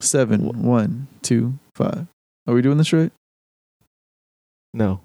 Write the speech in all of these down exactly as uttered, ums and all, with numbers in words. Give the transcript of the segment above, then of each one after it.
Seven. One, two, five. Are we doing this right? No.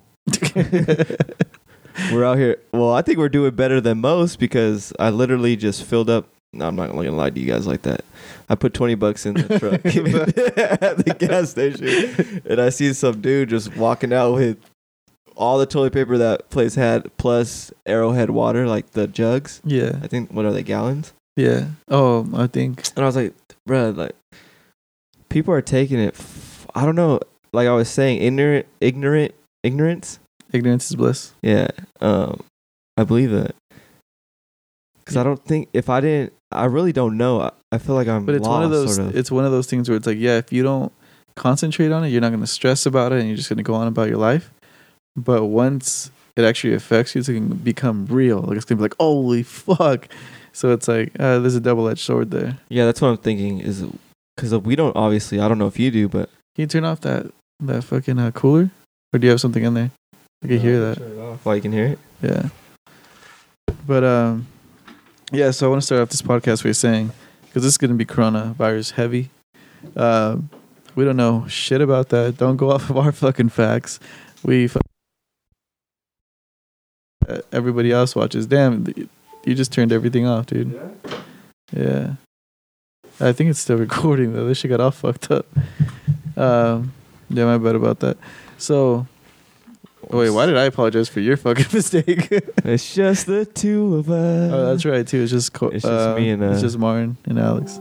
We're out here. Well, I think we're doing better than most because I literally just filled up. No, I'm not going to lie to you guys like that. I put twenty bucks in the truck at the gas station, and I see some dude just walking out with all the toilet paper that place had, plus Arrowhead water, like the jugs. Yeah. I think, what are they, gallons? Yeah. Oh, I think. And I was like, bro, like, people are taking it, f- I don't know, like I was saying, ignorant, ignorant, ignorance. Ignorance is bliss. Yeah. Um, I believe that. Because I don't think, if I didn't, I really don't know. I, I feel like I'm But it's lost, one of those, sort of. it's one of those things where it's like, yeah, if you don't concentrate on it, you're not going to stress about it and you're just going to go on about your life. But once it actually affects you, it's going to become real. Like it's going to be like, holy fuck. So it's like, uh, there's a double-edged sword there. Yeah, that's what I'm thinking. Is because we don't, obviously, I don't know if you do, but. Can you turn off that, that fucking uh, cooler? Or do you have something in there? I can No, hear that. Turn it off while you can hear it. Yeah. But, um, yeah, so I want to start off this podcast by saying, because this is going to be coronavirus heavy. Um, we don't know shit about that. Don't go off of our fucking facts. We, fu- uh, everybody else watches. Damn, you just turned everything off, dude. Yeah. Yeah. I think it's still recording, though. This shit got all fucked up. Um, yeah, my bad about that. So, oh, wait, why did I apologize for your fucking mistake? It's just the two of us. Oh, that's right, too. It's just, co- It's just uh, me and, uh, it's just Martin and Alex.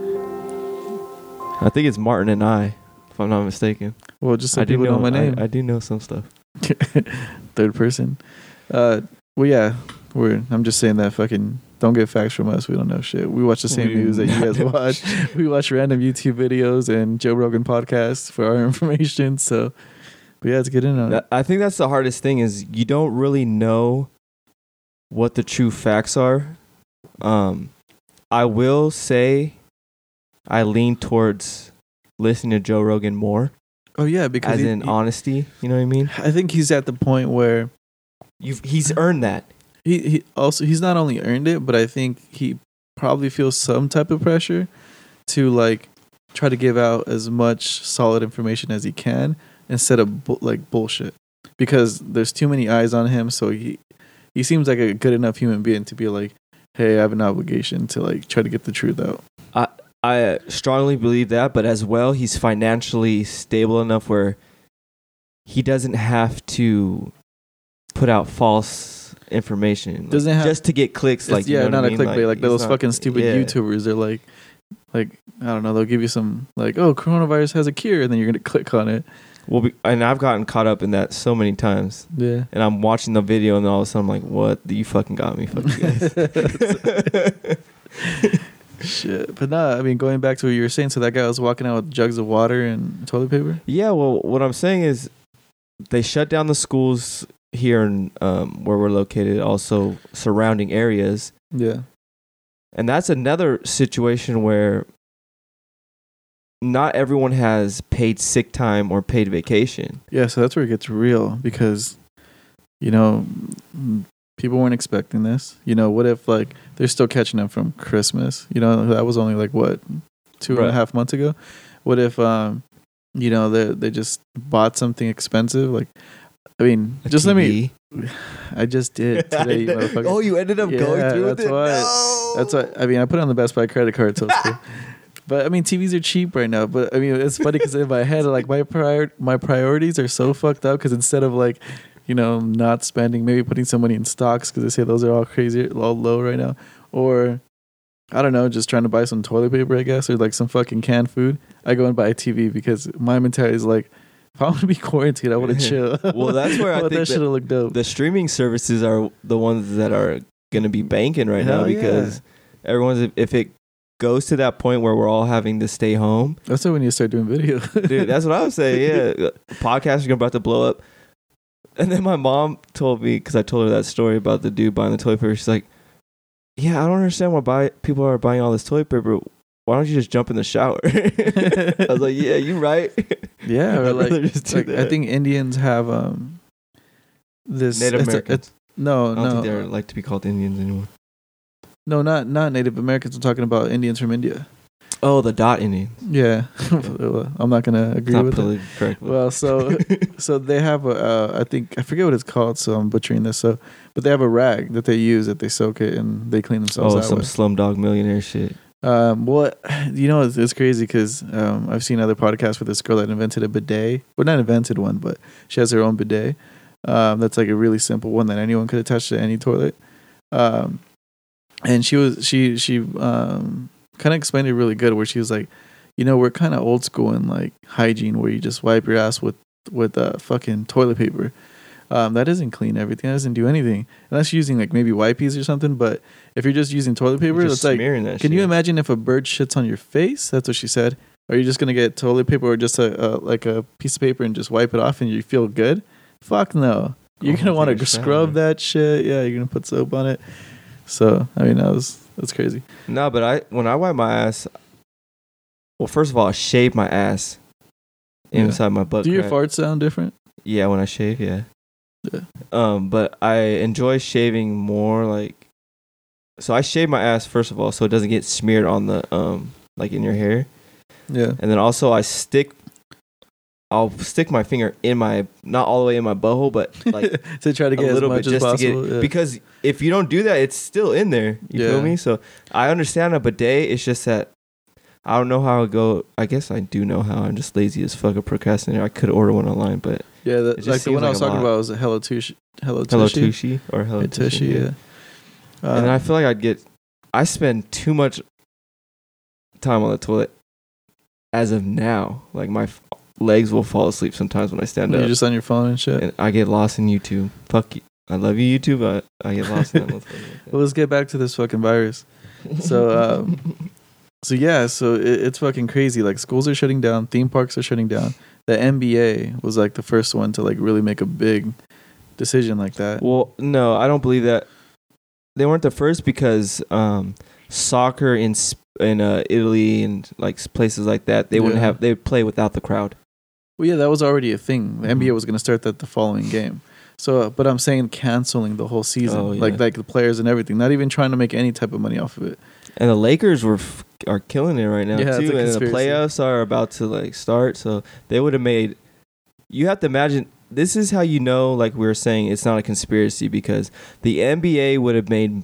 I think it's Martin and I, if I'm not mistaken. Well, just so I do people know, know my name. I, I do know some stuff. Third person. Uh, well, yeah, we're. I'm just saying that fucking don't get facts from us. We don't know shit. We watch the same We news that you do guys not watch. We watch random YouTube videos and Joe Rogan podcasts for our information. So, but yeah, let's get in on it. I think that's the hardest thing is you don't really know what the true facts are. Um, I will say I lean towards listening to Joe Rogan more. Oh yeah, because as he, in he- honesty, you know what I mean? I think he's at the point where You've, he's earned that. he, he also he's not only earned it, but I think he probably feels some type of pressure to like try to give out as much solid information as he can instead of bu- like bullshit, because there's too many eyes on him. So he he seems like a good enough human being to be like, hey, I have an obligation to like try to get the truth out. I I strongly believe that, but as well, he's financially stable enough where he doesn't have to put out false information. Doesn't like, have- just to get clicks. Like yeah, you know not what a I mean? clickbait, like, he's those not- fucking stupid yeah. YouTubers. They're like, like I don't know, they'll give you some like, oh, coronavirus has a cure, and then you're gonna click on it. Well, be, and I've gotten caught up in that so many times. Yeah. And I'm watching the video, and then all of a sudden I'm like, "What? You fucking got me, fuck you guys." Shit. But nah, I mean, going back to what you were saying, so that guy was walking out with jugs of water and toilet paper? Yeah, well, what I'm saying is they shut down the schools here in um, where we're located, also surrounding areas. Yeah. And that's another situation where not everyone has paid sick time or paid vacation. Yeah, so that's where it gets real because, you know, m- people weren't expecting this. You know, what if, like, they're still catching up from Christmas? You know, that was only, like, what, two and Right. a half months ago? What if, um, you know, they they just bought something expensive? Like, I mean, A just T V. let me... I just did today, you motherfucker. Oh, you ended up Yeah, going through with that's it? why. No! That's what I mean. I put it on the Best Buy credit card, so it's cool. But I mean, T Vs are cheap right now. But I mean, it's funny because in my head, like my prior my priorities are so fucked up. Because instead of like, you know, not spending, maybe putting some money in stocks because they say those are all crazy, all low right now, or I don't know, just trying to buy some toilet paper, I guess, or like some fucking canned food. I go and buy a T V because my mentality is like, if I want to be quarantined, I want to chill. Well, that's where I want think that shit that to look dope. The streaming services are the ones that are going to be banking right Hell now because everyone's, if it goes to that point where we're all having to stay home, That's why we need to start doing video. dude, that's what I was saying. Yeah, podcasts are about to blow up. And then my mom told me, because I told her that story about the dude buying the toilet paper. She's like, "Yeah, I don't understand why buy people are buying all this toilet paper. Why don't you just jump in the shower?" I was like, "Yeah, you right." Yeah, or I'd like, rather just do like I that. think Indians have um this Native it's a- Americans. it's- no, I don't think they no, like to be called Indians anymore. no, not not Native Americans. I'm talking about Indians from India. Oh, the dot Indians. Yeah, I'm not gonna agree Not with it. politically correct. Well, so so they have a, uh, I think I forget what it's called, so I'm butchering this. So, but they have a rag that they use that they soak it and they clean themselves oh, out some with. Slumdog Millionaire shit. Um, well, you know, it's, it's crazy because um, I've seen other podcasts with this girl that invented a bidet. Well, not invented one, but she has her own bidet. Um, that's like a really simple one that anyone could attach to any toilet. Um, and she was she she um kind of explained it really good, where she was like, you know, we're kind of old school in like hygiene, where you just wipe your ass with with uh, fucking toilet paper. Um, that doesn't clean everything. That doesn't do anything unless you're using like maybe wipes or something. But if you're just using toilet paper, You're it's just like, smearing that can shit. you imagine if a bird shits on your face? That's what she said. Are you just gonna get toilet paper or just a, a like a piece of paper and just wipe it off and you feel good? Fuck no. You're Oh, gonna want take to a scrub shower. that shit. Yeah, you're gonna put soap on it. So I mean, that was that's crazy. No, but I when I wipe my ass, well, first of all, I shave my ass Yeah. inside my butt. Do your crack. farts sound different? Yeah, when I shave, yeah. Yeah. Um, but I enjoy shaving more like. So I shave my ass first of all, so it doesn't get smeared on the um like in your hair, Yeah. and then also I stick. I'll stick my finger in my not all the way in my butthole, but like to try to a get as little much bit as just to possible. get yeah. because if you don't do that, it's still in there. You Yeah. feel me? So I understand a bidet. It's just that I don't know how it go. I guess I do know how. I'm just lazy as fuck, a procrastinator. I could order one online, but yeah, the, it just like the seems one I like was a talking lot. about was a Hello Tushy. Hello Hello Tushy. Tushy or Hello Yeah, Tushy. Tushy, yeah. Uh, And then I feel like I'd get. I spend too much time on the toilet as of now. Like my f- legs will fall asleep sometimes when I stand you're up, just on your phone and shit. and I get lost in YouTube. Fuck you. I love you, YouTube, but I get lost in that motherfucker. Well, let's get back to this fucking virus. So, um, so yeah, so it, it's fucking crazy. Like schools are shutting down, theme parks are shutting down. The N B A was like the first one to like really make a big decision like that. Well, no, I don't believe that. They weren't the first because um, soccer in Sp- in uh, Italy and like s- places like that, they wouldn't Yeah. have. They would play without the crowd. Well, yeah, that was already a thing. The N B A Mhm. was going to start that the following game. So, uh, but I'm saying canceling the whole season, Oh, yeah. like like the players and everything, not even trying to make any type of money off of it. And the Lakers were f- are killing it right now Yeah, it's too. a And the conspiracy. playoffs are about to like start, so they would have made. You have to imagine. This is how you know, like we were saying, it's not a conspiracy because the N B A would have made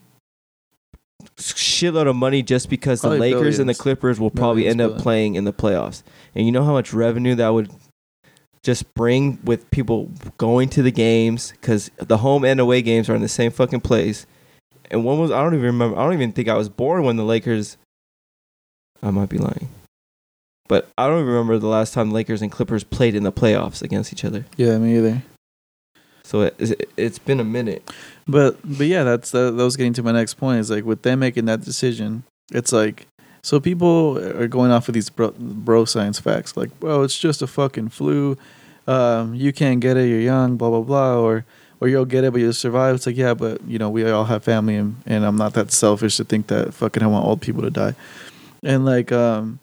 shitload of money just because Probably the Lakers and the billions. Clippers will probably Millions, end up billion. playing in the playoffs. And you know how much revenue that would just bring with people going to the games because the home and away games are in the same fucking place. And one was I don't even remember. I don't even think I was born when the Lakers. I might be lying, but I don't even remember the last time Lakers and Clippers played in the playoffs against each other. Yeah, me either. So it, it, it's been a minute. But but yeah, that's that, that was getting to my next point. Is like with them making that decision, it's like so people are going off of these bro, bro science facts, like bro, it's just a fucking flu. Um, you can't get it, you're young, blah blah blah, or or you'll get it but you'll survive. It's like yeah, but you know we all have family, and, and I'm not that selfish to think that fucking I want old people to die, and like um,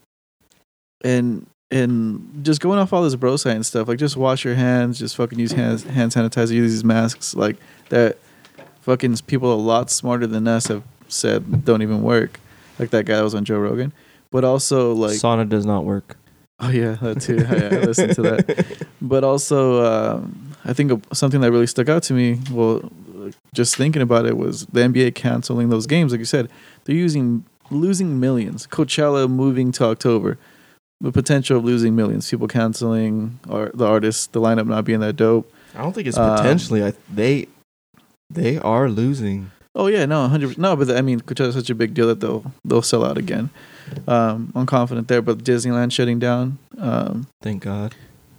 and and just going off all this bro science stuff, like just wash your hands, just fucking use hands hand sanitizer, use these masks, like that. Fucking people a lot smarter than us have said don't even work, like that guy that was on Joe Rogan. But also like, Sauna does not work. oh yeah, that too. I, I listened to that. But also, um, I think something that really stuck out to me, well, just thinking about it, was the N B A canceling those games. Like you said, they're using losing millions. Coachella moving to October, the potential of losing millions. People canceling, or the artists, the lineup not being that dope. I don't think it's Um, potentially. I they they are losing. Oh yeah, no, hundred percent. No, but the, I mean, Coachella's such a big deal that they'll they'll sell out again. Um, I'm confident there. But Disneyland shutting down. Um, Thank God.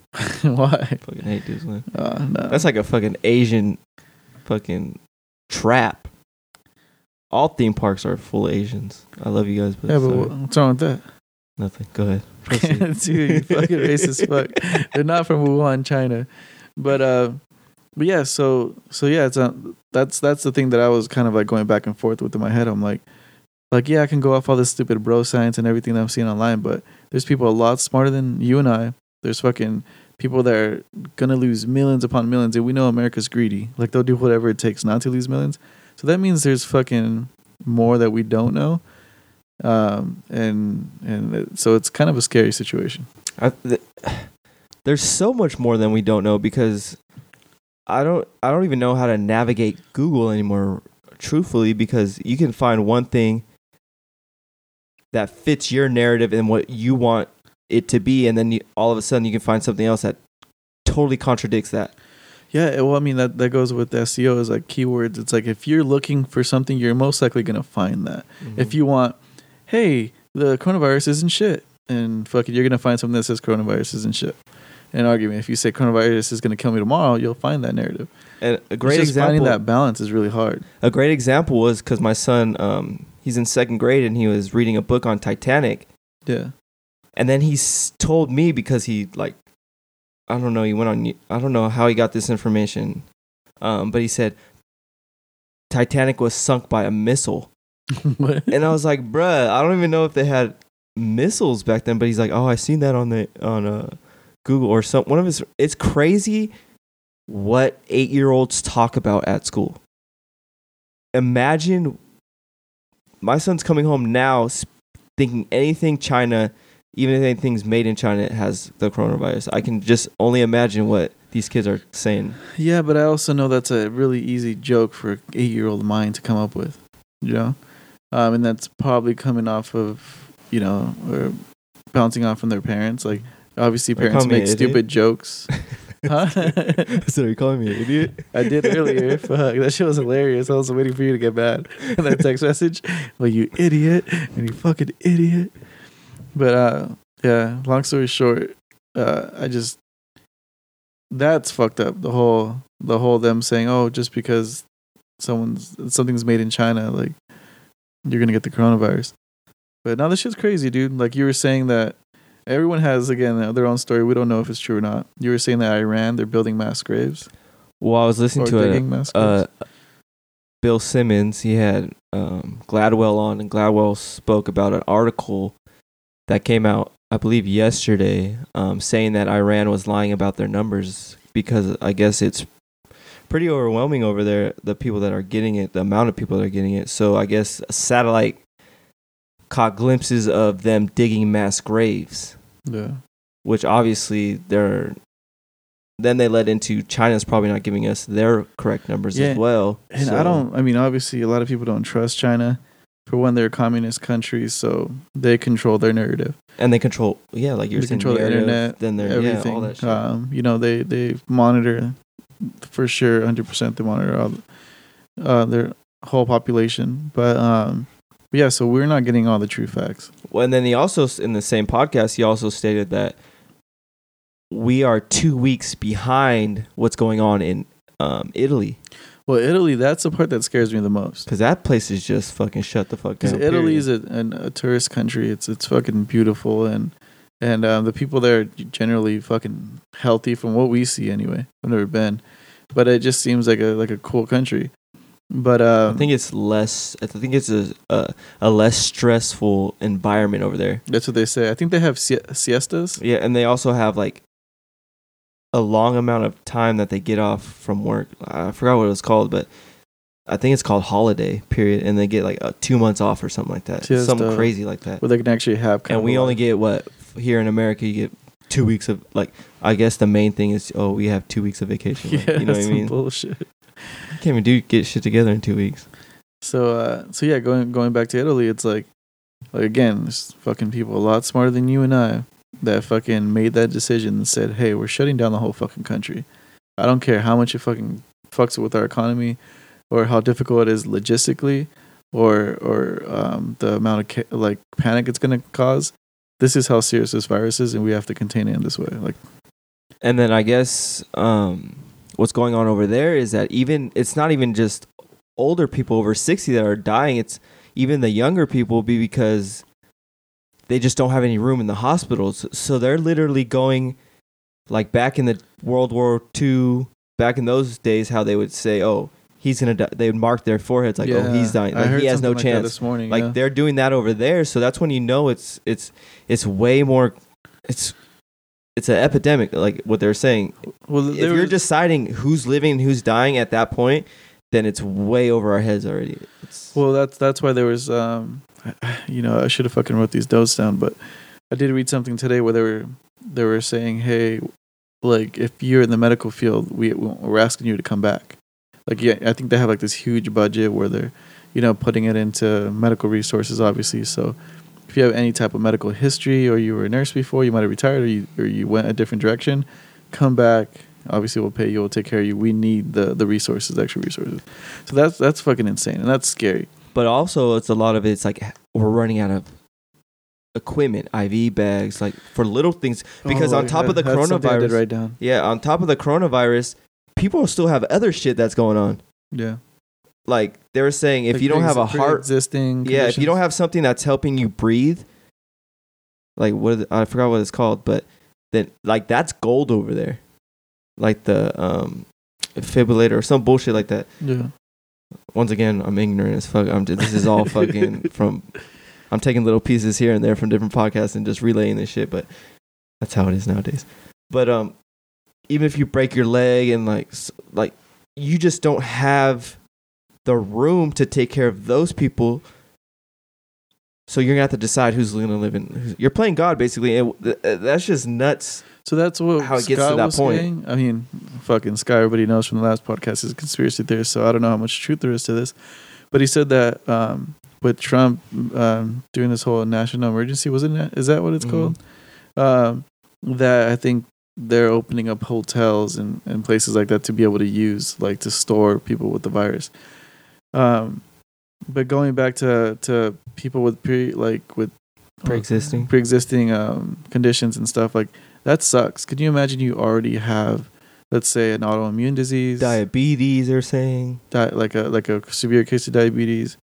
why? Fucking hate Disneyland. Uh, no. That's like a fucking Asian fucking trap. All theme parks are full of Asians. I love you guys, but, yeah, but sorry. what- what's wrong with that? Nothing. Go ahead. Proceed. Dude, you fucking racist fuck. They're not from Wuhan, China. But uh, but yeah, so so yeah, it's uh, that's that's the thing that I was kind of like going back and forth with in my head. I'm like, like yeah, I can go off all this stupid bro science and everything that I'm seeing online, but there's people a lot smarter than you and I. There's fucking people that are gonna lose millions upon millions, and we know America's greedy. Like they'll do whatever it takes not to lose millions. So that means there's fucking more that we don't know. um, and and it, so it's kind of a scary situation. I, th- there's so much more than we don't know because I don't I don't even know how to navigate Google anymore, truthfully, because you can find one thing that fits your narrative and what you want it to be, and then you, all of a sudden you can find something else that totally contradicts that. Yeah, well, I mean that that goes with S E O is like keywords. It's like if you're looking for something, you're most likely gonna find that. Mm-hmm. If you want, hey, the coronavirus isn't shit, and fuck it, you're gonna find something that says coronavirus isn't shit. An argument. If you say coronavirus is gonna kill me tomorrow, you'll find that narrative. And a great it's just example, finding that balance is really hard. A great example was because my son, um, he's in second grade and he was reading a book on Titanic. Yeah. And then he s- told me because he like, I don't know, he went on, I don't know how he got this information, um, but he said Titanic was sunk by a missile. What? And I was like, bruh, I don't even know if they had missiles back then. But he's like, oh, I seen that on the on uh, Google or some one of his. It's crazy what eight year olds talk about at school. Imagine my son's coming home now thinking anything China, even if anything's made in China, has the coronavirus. I can just only imagine what these kids are saying. Yeah, but I also know that's a really easy joke for an eight-year-old mind to come up with, you know? Um, and that's probably coming off of, you know, or bouncing off from their parents. Like, obviously parents make stupid jokes. Huh? So are you calling me an idiot? I did earlier. Fuck, that shit was hilarious. I was waiting for you to get mad. And that text message, well, you idiot, and you fucking idiot. But uh, yeah, long story short, uh, I just that's fucked up. The whole the whole them saying, oh, just because someone's something's made in China, like you're gonna get the coronavirus. But now this shit's crazy, dude. Like you were saying that. Everyone has, again, their own story. We don't know if it's true or not. You were saying that Iran, they're building mass graves. Well, I was listening to it. Uh, Bill Simmons, he had um, Gladwell on, and Gladwell spoke about an article that came out, I believe, yesterday, um, saying that Iran was lying about their numbers because I guess it's pretty overwhelming over there, the people that are getting it, the amount of people that are getting it. So I guess a satellite caught glimpses of them digging mass graves. Yeah. Which obviously they're then they led into China's probably not giving us their correct numbers yeah. as well. And so. I don't I mean obviously a lot of people don't trust China for when they're communist countries, so they control their narrative. And they control yeah, like you're they saying control the internet, then they're everything. Yeah, all that shit. Um, you know, they, they monitor for sure one hundred percent they monitor all uh, their whole population. But um yeah, so we're not getting all the true facts. Well, and then he also, in the same podcast, he also stated that we are two weeks behind what's going on in um, Italy. Well, Italy, that's the part that scares me the most. Because that place is just fucking shut the fuck down. Because Italy is a, an, a tourist country. It's it's fucking beautiful. And and um, the people there are generally fucking healthy from what we see anyway. I've never been. But it just seems like a like a cool country. But um, I think it's less. I think it's a, a a less stressful environment over there. That's what they say. I think they have si- siestas. Yeah, and they also have like a long amount of time that they get off from work. I forgot what it was called, but I think it's called holiday period, and they get like uh, two months off or something like that. Siesta, something crazy like that. Where they can actually have. Kind and we only get what here in America. You get two weeks of like. I guess the main thing is oh we have two weeks of vacation. Like, yeah, you know what I mean? Bullshit. You can't even do get shit together in two weeks. So, uh, so yeah, going going back to Italy, it's like, like again, there's fucking people a lot smarter than you and I that fucking made that decision and said, "Hey, we're shutting down the whole fucking country. I don't care how much it fucking fucks with our economy, or how difficult it is logistically, or or um, the amount of ca- like panic it's gonna cause. This is how serious this virus is, and we have to contain it in this way." Like, and then I guess. Um What's going on over there is that even it's not even just older people over sixty that are dying. It's even the younger people be because they just don't have any room in the hospitals. So they're literally going like back in the World War Two, back in those days, how they would say, "Oh, he's gonna die." They would mark their foreheads like, yeah, "Oh, he's dying. Like he has no like chance." This morning, like yeah. they're doing that over there. So that's when you know it's it's it's way more. It's It's an epidemic, like what they're saying. Well, if you're was, deciding who's living and who's dying at that point, then it's way over our heads already. It's, well, that's that's why there was. Um, you know, I should have fucking wrote these notes down, but I did read something today where they were they were saying, hey, like if you're in the medical field, we we're asking you to come back. Like, yeah, I think they have like this huge budget where they're, you know, putting it into medical resources, obviously. So if you have any type of medical history, or you were a nurse before, you might have retired, or you or you went a different direction, come back. Obviously, we'll pay you. We'll take care of you. We need the the resources, extra resources. So that's that's fucking insane, and that's scary. But also, it's a lot of it's like we're running out of equipment, I V bags, like for little things. Because Oh, on top yeah, of the that's something I did coronavirus, write down. yeah, on top of the coronavirus, people still have other shit that's going on. Yeah. Like they were saying, if Like you don't have a pre- heart, existing, yeah, if you don't have something that's helping you breathe, like what is it? I forgot what it's called, but then like that's gold over there, like the um defibrillator or some bullshit like that. yeah, Once again, I'm ignorant as fuck. I'm just, this is all fucking from. I'm taking little pieces here and there from different podcasts and just relaying this shit, but that's how it is nowadays. But um, even if you break your leg and like s- like you just don't have the room to take care of those people, so you're gonna have to decide who's gonna live in. Who's, you're playing God basically, and th- that's just nuts. so that's what How it Scott gets to that was point. saying. I mean, fucking Sky. Everybody knows from the last podcast is a conspiracy theorist, so I don't know how much truth there is to this. But he said that um, with Trump um, doing this whole national emergency, wasn't it? Is that what it's Mhm. called? Um, that I think they're opening up hotels and, and places like that to be able to use, like to store people with the virus. Um, but going back to to people with pre like with Pre-existing. pre-existing um, conditions and stuff, like that sucks. Could you imagine you already have, let's say, an autoimmune disease, Diabetes, they're saying. di- like a like a severe case of diabetes,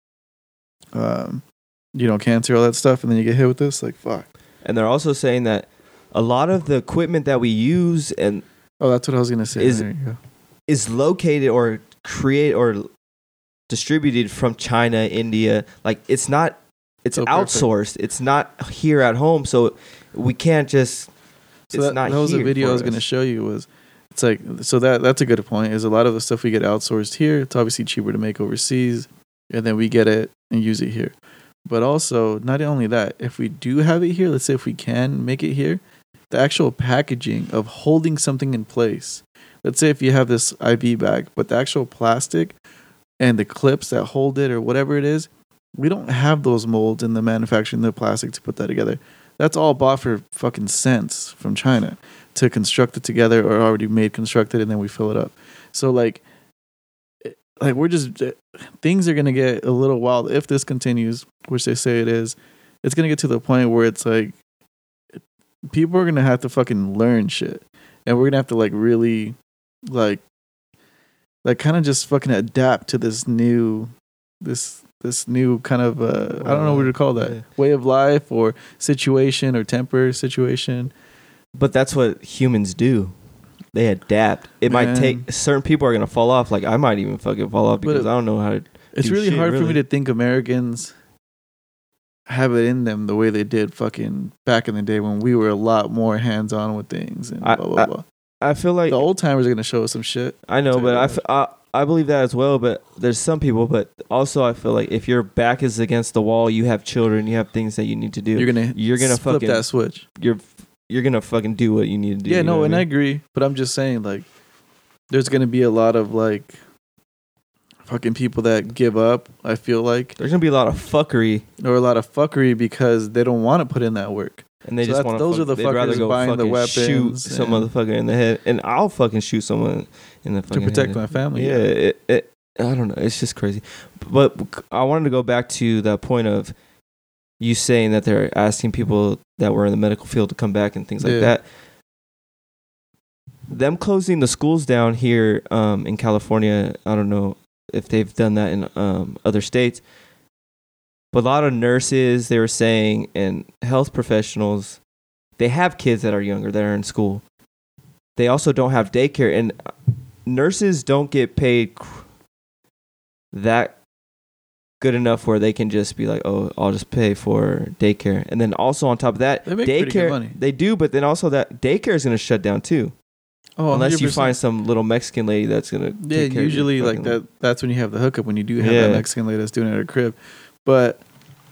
um, you know, cancer, all that stuff, and then you get hit with this, like fuck. And they're also saying that a lot of the equipment that we use and Oh, that's what I was gonna say. Is- there you go. is located or create or distributed from China, India. Like it's not, it's Oh, perfect. outsourced. It's not here at home. So we can't just. So it's that, not that was a here video for I was going to us. show you. Was it's like, so that that's a good point. Is a lot of the stuff we get outsourced here. It's obviously cheaper to make overseas, and then we get it and use it here. But also, not only that, if we do have it here, let's say if we can make it here, the actual packaging of holding something in place. Let's say if you have this I V bag, but the actual plastic and the clips that hold it or whatever it is, we don't have those molds in the manufacturing the plastic to put that together. That's all bought for fucking cents from China to construct it together, or already made constructed, and then we fill it up. So like, it- like we're just things are gonna get a little wild if this continues, which they say it is. It's gonna get to the point where it's like people are gonna have to fucking learn shit, and we're gonna have to like really, like, like kind of just fucking adapt to this new, this this new kind of uh, I don't know what to call that, Yeah. way of life or situation or temper situation. But that's what humans do. They adapt. It might Man. take certain people are gonna fall off. Like I might even fucking fall off But because it- I don't know how to. It's do really shit, hard for me really. to think Americans have it in them the way they did fucking back in the day when we were a lot more hands on with things and I- blah blah I- blah. I feel like The old timers are gonna show us some shit. I know, Tell but you I, that. f- I I believe that as well. But there's some people, but also I feel like if your back is against the wall, you have children, you have things that you need to do. You're gonna You're gonna flip fucking- that switch. You're you're gonna fucking do what you need to do. Yeah, you know no, what and I I mean? agree. But I'm just saying, like, there's gonna be a lot of like fucking people that give up. I feel like, There's gonna be a lot of fuckery, or a lot of fuckery because they don't want to put in that work. and they So just that's- want those to. are the they'd rather fuckers go buying the fucking shoot weapons some and- motherfucker in the head, and I'll fucking shoot someone in the To fucking protect head. my family, Yeah, yeah. It, it, I don't know. It's just crazy. But I wanted to go back to that point of you saying that they're asking people that were in the medical field to come back and things like Yeah. that. Them closing the schools down here um, in California, I don't know if they've done that in um, other states. But a lot of nurses, they were saying, and health professionals, they have kids that are younger that are in school. They also don't have daycare, and nurses don't get paid cr- that good enough where they can just be like, oh, I'll just pay for daycare. And then also on top of that, They make pretty good daycare, money. they do, but then also that daycare is going to shut down too. Oh, Unless you one hundred percent. find some little Mexican lady that's going to Yeah, take care usually of your like fucking- that. That's when you have the hookup, when you do have Yeah. that Mexican lady that's doing it at her crib. But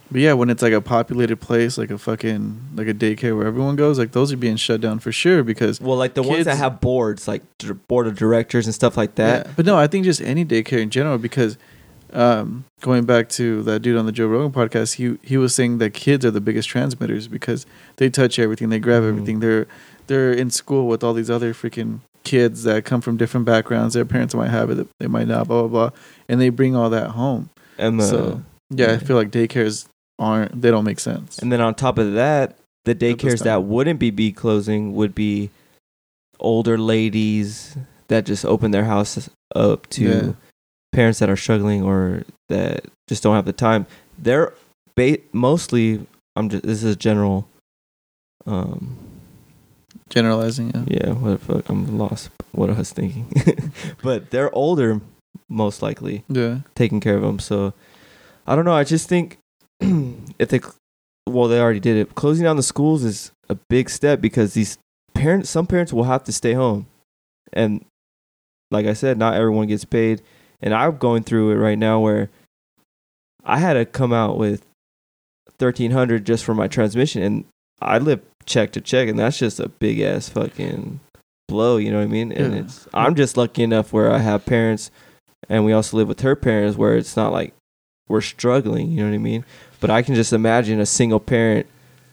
But yeah, when it's like a populated place, like a fucking like a daycare where everyone goes, like those are being shut down for sure because Well, like the ones that kids- have boards, like d- board of directors and stuff like that. Yeah, but no, I think just any daycare in general because um, going back to that dude on the Joe Rogan podcast, he he was saying that kids are the biggest transmitters because they touch everything, they grab Mhm. everything. They're they're in school with all these other freaking kids that come from different backgrounds. Their parents might have it, they might not, blah blah blah, and they bring all that home. And the, So yeah, yeah. I feel like daycares aren't they don't make sense. and then on top of that, the this daycares time. that wouldn't be be closing would be older ladies that just open their house up to Yeah. parents that are struggling or that just don't have the time. They're ba- mostly. I'm just. This is general. Um. Generalizing, yeah. Yeah. What the fuck? I'm lost. What I was thinking. But they're older, most likely, Yeah. taking care of them. So I don't know. I just think if they, cl- well, they already did it. Closing down the schools is a big step because these parents, some parents will have to stay home, and like I said, not everyone gets paid. And I'm going through it right now where I had to come out with thirteen hundred just for my transmission, and I live check to check, and that's just a big ass fucking blow. You know what I mean? And Yeah. it's I'm just lucky enough where I have parents, and we also live with her parents, where it's not like we're struggling. You know what I mean? But I can just imagine a single parent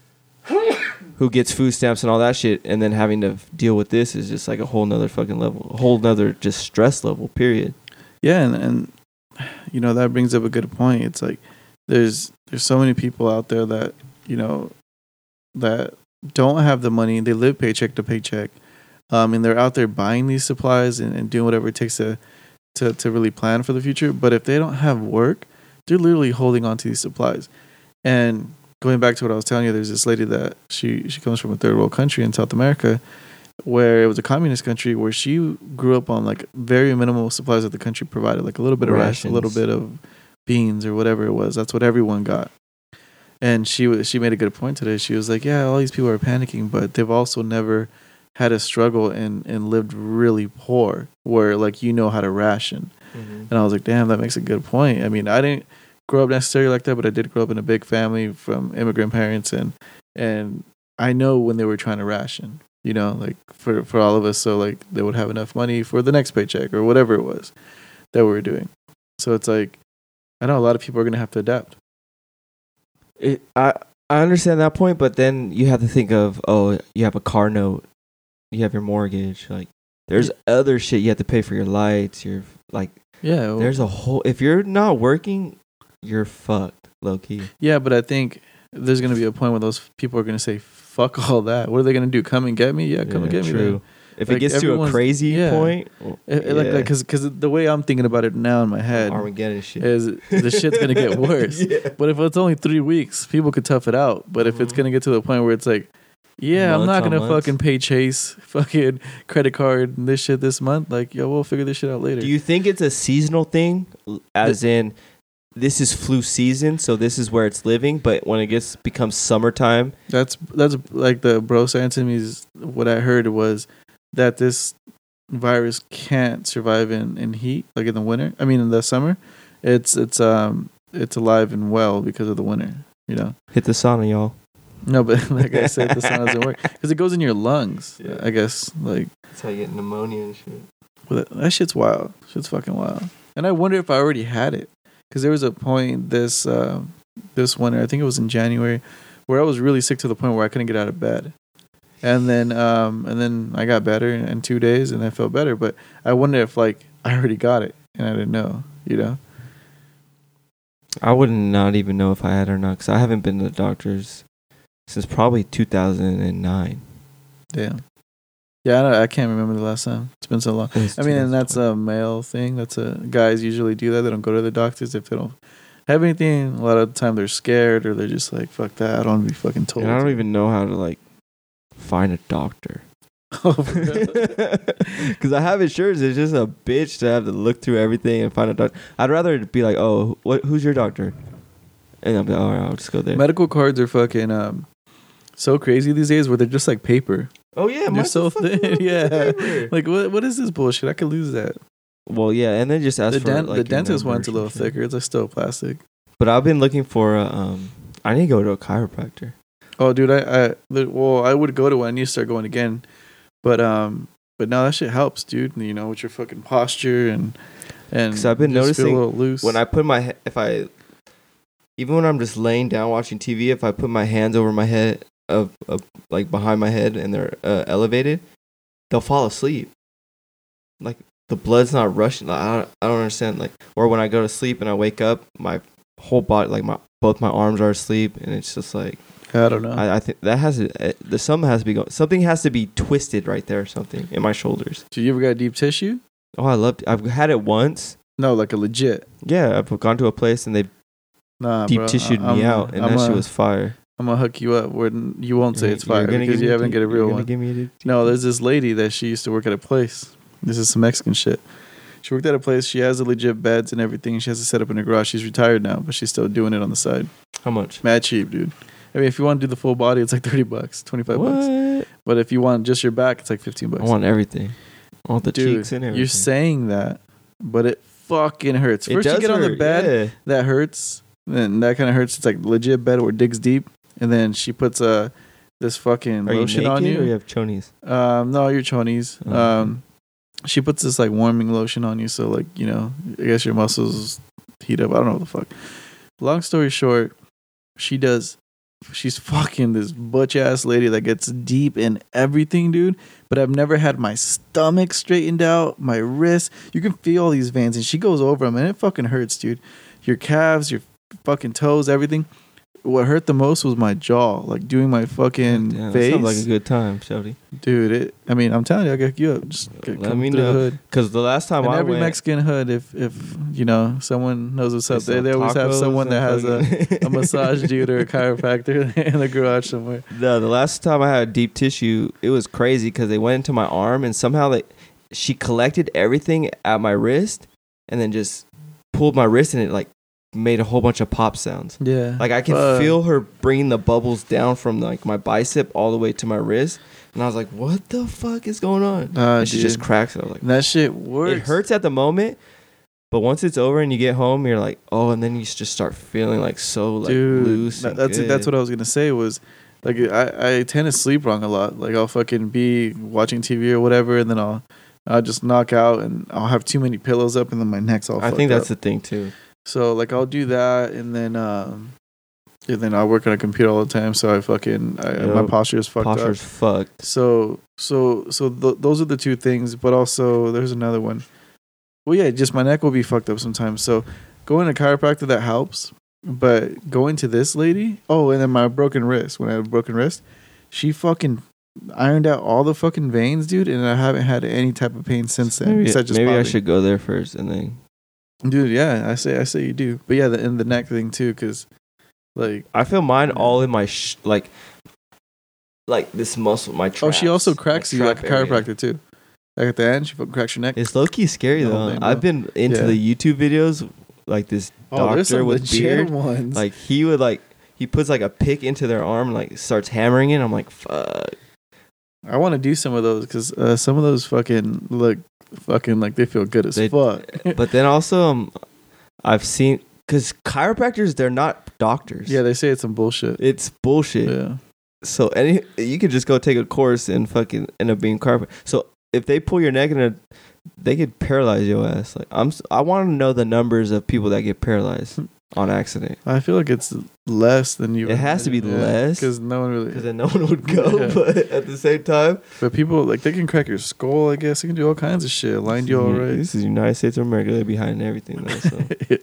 who gets food stamps and all that shit, and then having to deal with this is just like a whole nother fucking level, a whole nother just stress level. Period. Yeah, and, and you know that brings up a good point. It's like there's there's so many people out there that you know that don't have the money. They live paycheck to paycheck, um, and they're out there buying these supplies and, and doing whatever it takes to, to to really plan for the future. But if they don't have work, they're literally holding on to these supplies. And going back to what I was telling you, there's this lady that she she comes from a third world country in South America, where it was a communist country, where she grew up on like very minimal supplies that the country provided, like a little bit of rice, a little Rations. bit of beans or whatever it was. That's what everyone got. And she was she made a good point today. She was like, yeah, all these people are panicking, but they've also never had a struggle and, and lived really poor where like you know how to ration. And I was like, damn, that makes a good point. I mean, I didn't grow up necessarily like that, but I did grow up in a big family from immigrant parents, and and I know when they were trying to ration, you know, like for, for all of us, so like they would have enough money for the next paycheck or whatever it was that we were doing. So it's like, I know a lot of people are going to have to adapt. It, I I understand that point, but then you have to think of, oh, you have a car note, you have your mortgage, like there's other shit you have to pay for your lights, your like Yeah. well- there's a whole, if you're not working, you're fucked, low key. Yeah, but I think there's going to be a point where those people are going to say, fuck all that. What are they going to do? Come and get me? Yeah, come and get me. then. If Like, it gets to a everyone's- crazy yeah. point, well, It- it- Like, yeah. like, cause, cause the way I'm thinking about it now in my head Armageddon shit. is the shit's gonna get worse. Yeah. But if it's only three weeks, people could tough it out. But if it's Mhm. gonna get to the point where it's like, yeah, I'm Months not on gonna months. fucking pay Chase, fucking credit card, and this shit this month. Like, yo, we'll figure this shit out later. Do you think it's a seasonal thing, as in this is flu season, so this is where it's living, but when it gets becomes summertime, That's that's like the bro saying to me is what I heard was that this virus can't survive in, in heat, like in the winter. I mean in the summer. It's it's um it's alive and well because of the winter, you know. hit the sauna, y'all. No, but like I said, the sun doesn't work because it goes in your lungs. Yeah. I guess like That's how you get pneumonia and shit. well, that, that shit's wild. Shit's fucking wild. And I wonder if I already had it because there was a point this uh, this winter, I think it was in January, where I was really sick to the point where I couldn't get out of bed. And then um and then I got better in, in two days and I felt better. But I wonder if like I already got it and I didn't know, you know? I would not even know if I had or not, because I haven't been to the doctors since probably two thousand nine. Damn. Yeah, I, don't, I can't remember the last time. It's been so long. I mean, and that's a male thing. That's a guys usually do that. They don't go to the doctors if they don't have anything. A lot of the time they're scared or they're just like, fuck that. I don't want to be fucking told. And I don't even know how to like find a doctor. Oh, for real? Because I have insurance. It's just a bitch to have to look through everything and find a doctor. I'd rather be like, oh, what? Who's your doctor? And I'll be like, all right, I'll just go there. Medical cards are fucking um so crazy these days where they're just like paper. Oh yeah, They're mine's so a fucking thin. little piece of Yeah. paper. Like what? What is this bullshit? I could lose that. Well, yeah, and then just ask The, for dent- like, the your dentist numbers one's a and little shit. thicker. It's like still plastic. But I've been looking for a, um, I need to go to a chiropractor. Oh, dude, I, I well, I would go to one. I need to start going again, but um, but no, that shit helps, dude. You know, with your fucking posture and and. Because I've been just feel noticing a little loose. when I put my he- if I even when I'm just laying down watching T V, if I put my hands over my head of, of like behind my head and they're uh, elevated, they'll fall asleep. Like the blood's not rushing. Like, I don't, I don't understand. Like, or when I go to sleep and I wake up, my whole body, like my both my arms are asleep, and it's just like I don't know. I, I think that has to. Uh, the something has to be going. Something has to be twisted right there. Or something in my shoulders. Did you ever got deep tissue? Oh, I loved. I've had it once. No, like a legit. Yeah, I've gone to a place and they Nah, deep bro. tissued I'm, me out, and I'm that a, shit was fire. I'm gonna hook you up where you won't say You're- it's fire you're gonna because give you me a haven't deep- get a you're real gonna one. give me a deep- No, there's this lady that she used to work at a place. This is some Mexican shit. She worked at a place. She has the legit beds and everything. She has it set up in her garage. She's retired now, but she's still doing it on the side. How much? Mad cheap, dude. I mean, if you want to do the full body, it's like thirty bucks, twenty-five bucks. What? But if you want just your back, it's like fifteen I bucks. want everything. I want the Dude, cheeks and everything. you're saying that, but it fucking hurts. It First, you does get on the hurt, bed, yeah. that hurts. And that kind of hurts. It's like legit bed where it digs deep. And then she puts a this fucking Are you lotion naked on you. or you have chonies? Um, no, you're chonies. Oh, Um, she puts this like warming lotion on you, so like you know, I guess your muscles heat up. I don't know what the fuck. Long story short, she does. She's fucking this butch ass lady that gets deep in everything, dude. But I've never had my stomach straightened out, my wrists. You can feel all these veins, and she goes over them, and it fucking hurts, dude. Your calves, your fucking toes, everything. What hurt the most was my jaw, like doing my fucking Damn, that face. sounds like a good time, Shouty. Dude, it. I mean, I'm telling you, I will get you up. Just Let come me through know. the hood. Because the last time And I every went, Mexican hood, if if you know someone knows what's up, they they, they sell always have tacos someone that has and a, fucking- a massage dude or a chiropractor in the garage somewhere. No, the last time I had deep tissue, it was crazy because they went into my arm and somehow they, she collected everything at my wrist and then just pulled my wrist and it like made a whole bunch of pop sounds. Yeah, Like I can Fuck. feel her bringing the bubbles down from like my bicep all the way to my wrist, and I was like, "What the fuck is going on?" Nah, and she just dude. cracks it. I was like, And that shit works. "It hurts at the moment." But once it's over and you get home, you're like, oh, and then you just start feeling like so like dude. loose. that- and that's good. that's what I was gonna say was. Like I, I tend to sleep wrong a lot. Like I'll fucking be watching T V or whatever, and then I'll I'll just knock out, and I'll have too many pillows up, and then my neck's all. I fucked think that's up. the thing too. So like I'll do that, and then um, and then I work on a computer all the time. So I fucking I, Yep. my posture is fucked Posture's up. fucked. So so so th- those are the two things. But also there's another one. Well, yeah, just my neck will be fucked up sometimes. So going to chiropractor, that helps. But going to this lady, oh, and then my broken wrist. When I had a broken wrist, she fucking ironed out all the fucking veins, dude, and I haven't had any type of pain since then. Maybe, besides just maybe I popping. should go there first and then. Dude, yeah, I say I say you do. But yeah, the and the neck thing too, because like I feel mine all in my sh- like, like this muscle, my. Traps, oh, she also cracks my you like a trap area. chiropractor too. Like at the end, she fucking cracks your neck. It's low key scary The though. whole thing, bro. I've been into Yeah. the YouTube videos, like this Oh, there's doctor some with legit beard. ones. Like he would like he puts like a pick into their arm, and, like starts hammering it. I'm like, fuck. I want to do some of those because uh, some of those fucking look fucking like they feel good as They- fuck. But then also, um, I've seen because chiropractors, they're not doctors. Yeah, they say it's some bullshit. It's bullshit. Yeah. So any you could just go take a course and fucking end up being chiropractor. So if they pull your neck in a, they could paralyze your ass. Like I'm, s- I want to know the numbers of people that get paralyzed on accident. I feel like it's less than you. It has to be less. because no one Because really. then no one would go. Yeah. But at the same time, But people like they can crack your skull. I guess they can do all kinds of shit. Line you all right. This is United States of America. They're behind everything though. So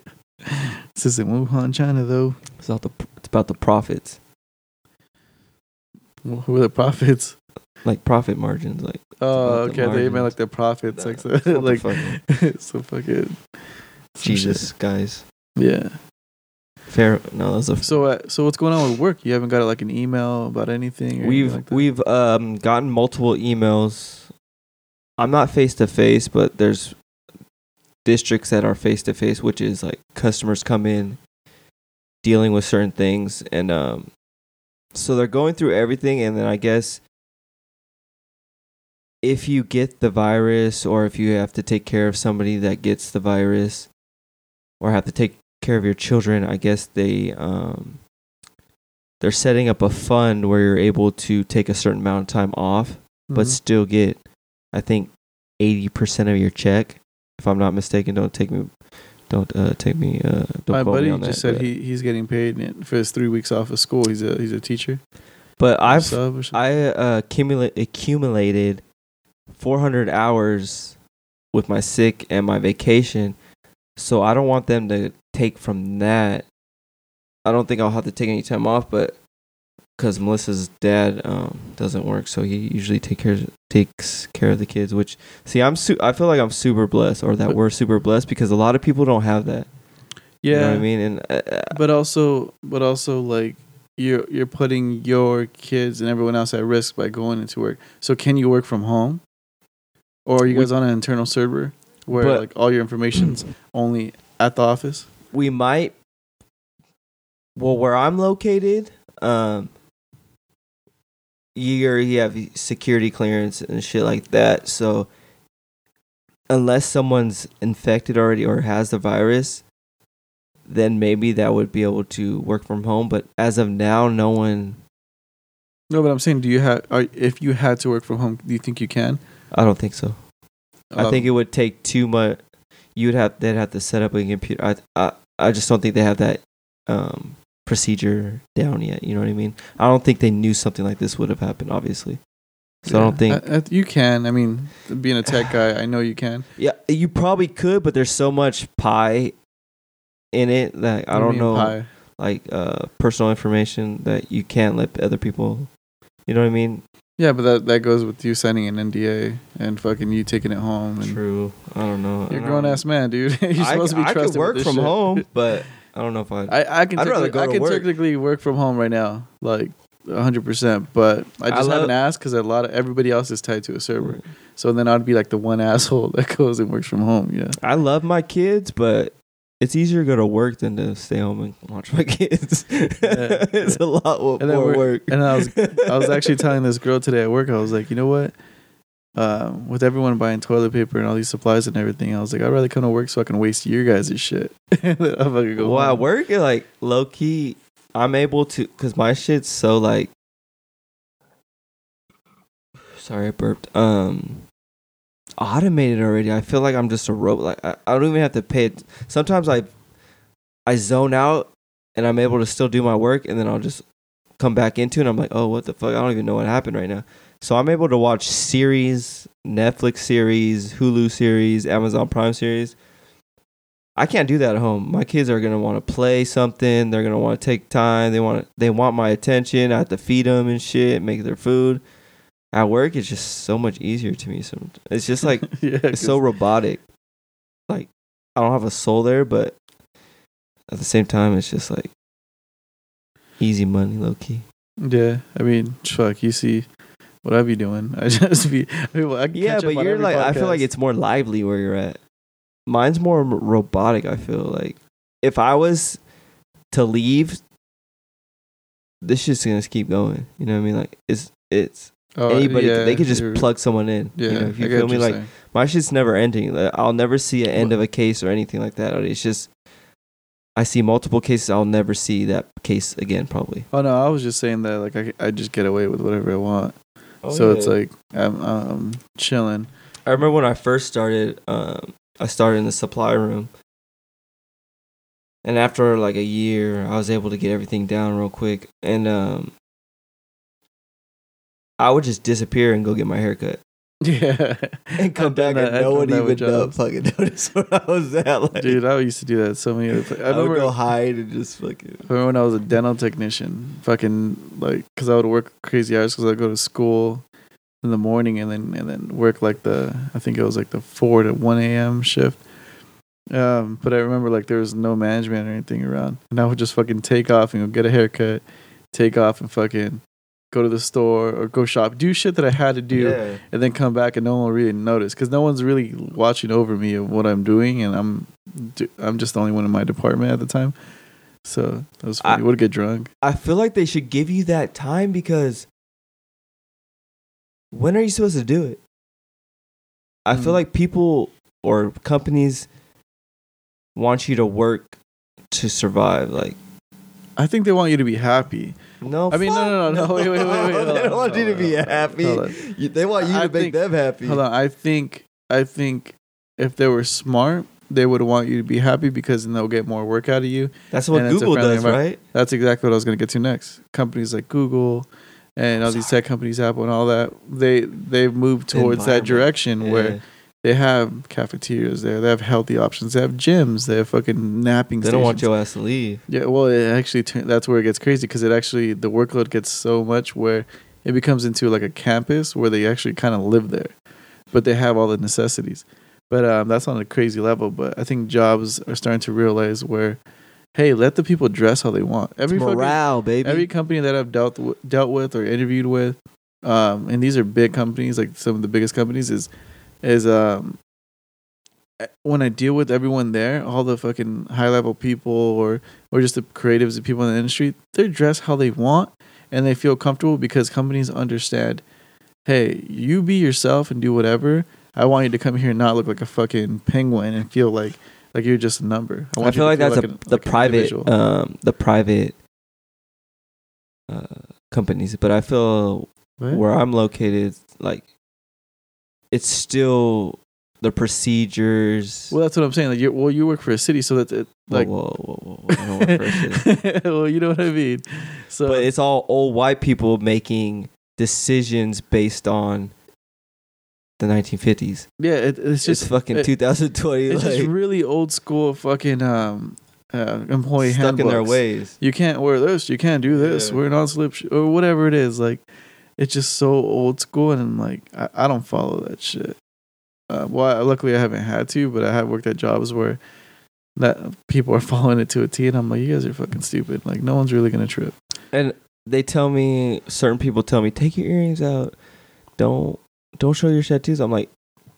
This isn't Wuhan, China, though. it's about the it's about the profits, Well, who are the profits? like profit margins, like. Oh, about the okay. They meant margins. like the profits, Nah, like it's so, not the like fucking- so fucking some Jesus, guys. shit. Yeah. Fair. No, that's a. So, uh, so what's going on with work? You haven't got like an email about anything? Or We've anything like that? we've um gotten multiple emails. I'm not face to face, but there's districts that are face to face, which is like customers come in dealing with certain things, and um, so they're going through everything, and then I guess if you get the virus, or if you have to take care of somebody that gets the virus, or have to take care of your children, I guess they um they're setting up a fund where you're able to take a certain amount of time off, mm-hmm. but still get, I think, eighty percent of your check. If I'm not mistaken, don't take me, don't uh, take me. Uh, don't My buddy me on just that, said he, he's getting paid for his three weeks off of school. He's a he's a teacher. But I've I uh, accumulate accumulated four hundred hours with my sick and my vacation, so I don't want them to take from that. I don't think I'll have to take any time off, but because Melissa's dad um, doesn't work, so he usually take care takes care of the kids. Which see, I'm su- I feel like I'm super blessed, or that we're super blessed, because a lot of people don't have that. Yeah, you know what I mean. And uh, but also, but also like you're you're putting your kids and everyone else at risk by going into work. So can you work from home, or are you guys we, on an internal server where but, like all your information's only at the office? We might. Well, where I'm located, um, you you have security clearance and shit like that. So unless someone's infected already or has the virus, then maybe that would be able to work from home. But as of now, no one. No, but I'm saying, do you have? Are, if you had to work from home, do you think you can? I don't think so. Um, I think it would take too much. You would have. They'd have to set up a computer. I. I. I just don't think they have that. Um, procedure down yet, you know what I mean? I don't think they knew something like this would have happened, obviously. So yeah, I don't think I, I, you can. I mean, being a tech guy, I know you can. Yeah, you probably could, but there's so much pie in it that I don't know, pie? like uh, personal information that you can't let other people. You know what I mean? Yeah, but that that goes with you signing an N D A and fucking you taking it home. And True. I don't know. You're a grown ass man, dude. You're supposed I, to be trusted. I could work with this from shit. home, but. I don't know if I'd... I, I can I'd rather go I to can work. technically work from home right now, like one hundred percent, but I just I love, haven't asked because a lot of everybody else is tied to a server. Mm. So then I'd be like the one asshole that goes and works from home. Yeah, I love my kids, but it's easier to go to work than to stay home and watch my kids. Yeah, it's yeah. a lot more work. And I was I was actually telling this girl today at work, I was like, you know what? Um, with everyone buying toilet paper and all these supplies and everything, I was like, I'd rather come to work so I can waste your guys' shit. I'm gonna go well, home. At work, like low key, I'm able to, because my shit's so like, sorry, I burped. Um, automated already. I feel like I'm just a robot. Like I, I don't even have to pay it. Sometimes I, I zone out and I'm able to still do my work, and then I'll just come back into it. And I'm like, oh, what the fuck? I don't even know what happened right now. So I'm able to watch series, Netflix series, Hulu series, Amazon Prime series. I can't do that at home. My kids are gonna want to play something. They're gonna want to take time. They want they want my attention. I have to feed them and shit, make their food. At work, it's just so much easier to me. So it's just like yeah, it's so robotic. Like I don't have a soul there, but at the same time, it's just like easy money, low key. Yeah, I mean, fuck. You see. What I be doing? I just be. I mean, I yeah, but you're like. Podcast. I feel like it's more lively where you're at. Mine's more robotic. I feel like if I was to leave, this shit's gonna keep going. You know what I mean? Like it's it's oh, anybody. Yeah, they could just plug someone in. Yeah, you know, if you feel me, like saying. My shit's never ending. Like, I'll never see an end of a case or anything like that. It's just. I see multiple cases. I'll never see that case again, probably. Oh no, I was just saying that like I I just get away with whatever I want. Oh, so yeah. It's like I'm um, chilling. I remember when I first started, um, I started in the supply room. And after like a year, I was able to get everything down real quick. And um, I would just disappear and go get my hair cut. Yeah. And come back that, and no one even know, fucking notice where I was at. Like, dude, I used to do that so many other places. I, I remember, would go hide and just fucking... I remember when I was a dental technician, fucking, like, because I would work crazy hours because I'd go to school in the morning and then and then work, like, the, I think it was, like, the four to one a.m. shift. Um, but I remember, like, there was no management or anything around. And I would just fucking take off and go get a haircut, take off and fucking... go to the store or go shop, do shit that I had to do, yeah. And then come back and no one will really notice because no one's really watching over me of what I'm doing, and I'm I'm just the only one in my department at the time. So that was funny. I would get drunk. I feel like they should give you that time because when are you supposed to do it? I mm. feel like people or companies want you to work to survive. Like, I think they want you to be happy. No, I mean, no, no, no, no. Wait, wait, wait, wait. they Hold don't on, want you hold to be on, happy. hold on. You, they want you I to make think- them happy. Hold on. I think I think if they were smart, they would want you to be happy because then they'll get more work out of you. That's what and it's a Google friendly does, environment. right? That's exactly what I was going to get to next. Companies like Google and all these tech companies, Apple and all that, they they've moved towards that Environment. direction Yeah. where they have cafeterias there, they have healthy options, they have gyms, they have fucking napping They stations. don't want your ass to leave. Yeah, well, it actually turn, that's where it gets crazy because it actually the workload gets so much where it becomes into like a campus where they actually kind of live there, but they have all the necessities. But um, that's on a crazy level. But I think jobs are starting to realize where, hey, let the people dress how they want. Every It's fucking- morale, baby. every company that I've dealt w- dealt with or interviewed with, um, and these are big companies, like some of the biggest companies, is is um, when I deal with everyone there, all the fucking high level people or or just the creatives, the people in the industry, they're dressed how they want and they feel comfortable because companies understand, hey, you be yourself and do whatever. I want you to come here and not look like a fucking penguin and feel like like you're just a number. I, want you feel to like that's a, an- the like an private, individual. um, the private uh, companies. But I feel What? where I'm located, like it's still the procedures. Well, that's what I'm saying. Like, you well, you work for a city, so that it like. whoa, whoa, whoa, whoa. I don't work for a city. Well, you know what I mean. So, But it's all old white people making decisions based on the nineteen fifties. yeah, it, it's It's just fucking it- two thousand twenty. it's like, just really old school fucking um uh, employee stuck in their handbooks. ways. You can't wear this. You can't do this. Yeah. We're non slip sh- or whatever it is. Like, it's just so old school, and I'm like, I, I don't follow that shit. Uh, well, I, luckily I haven't had to, but I have worked at jobs where that people are following it to a T, and I'm like, you guys are fucking stupid. Like, no one's really gonna trip. And they tell me, certain people tell me, take your earrings out. Don't don't show your tattoos. I'm like,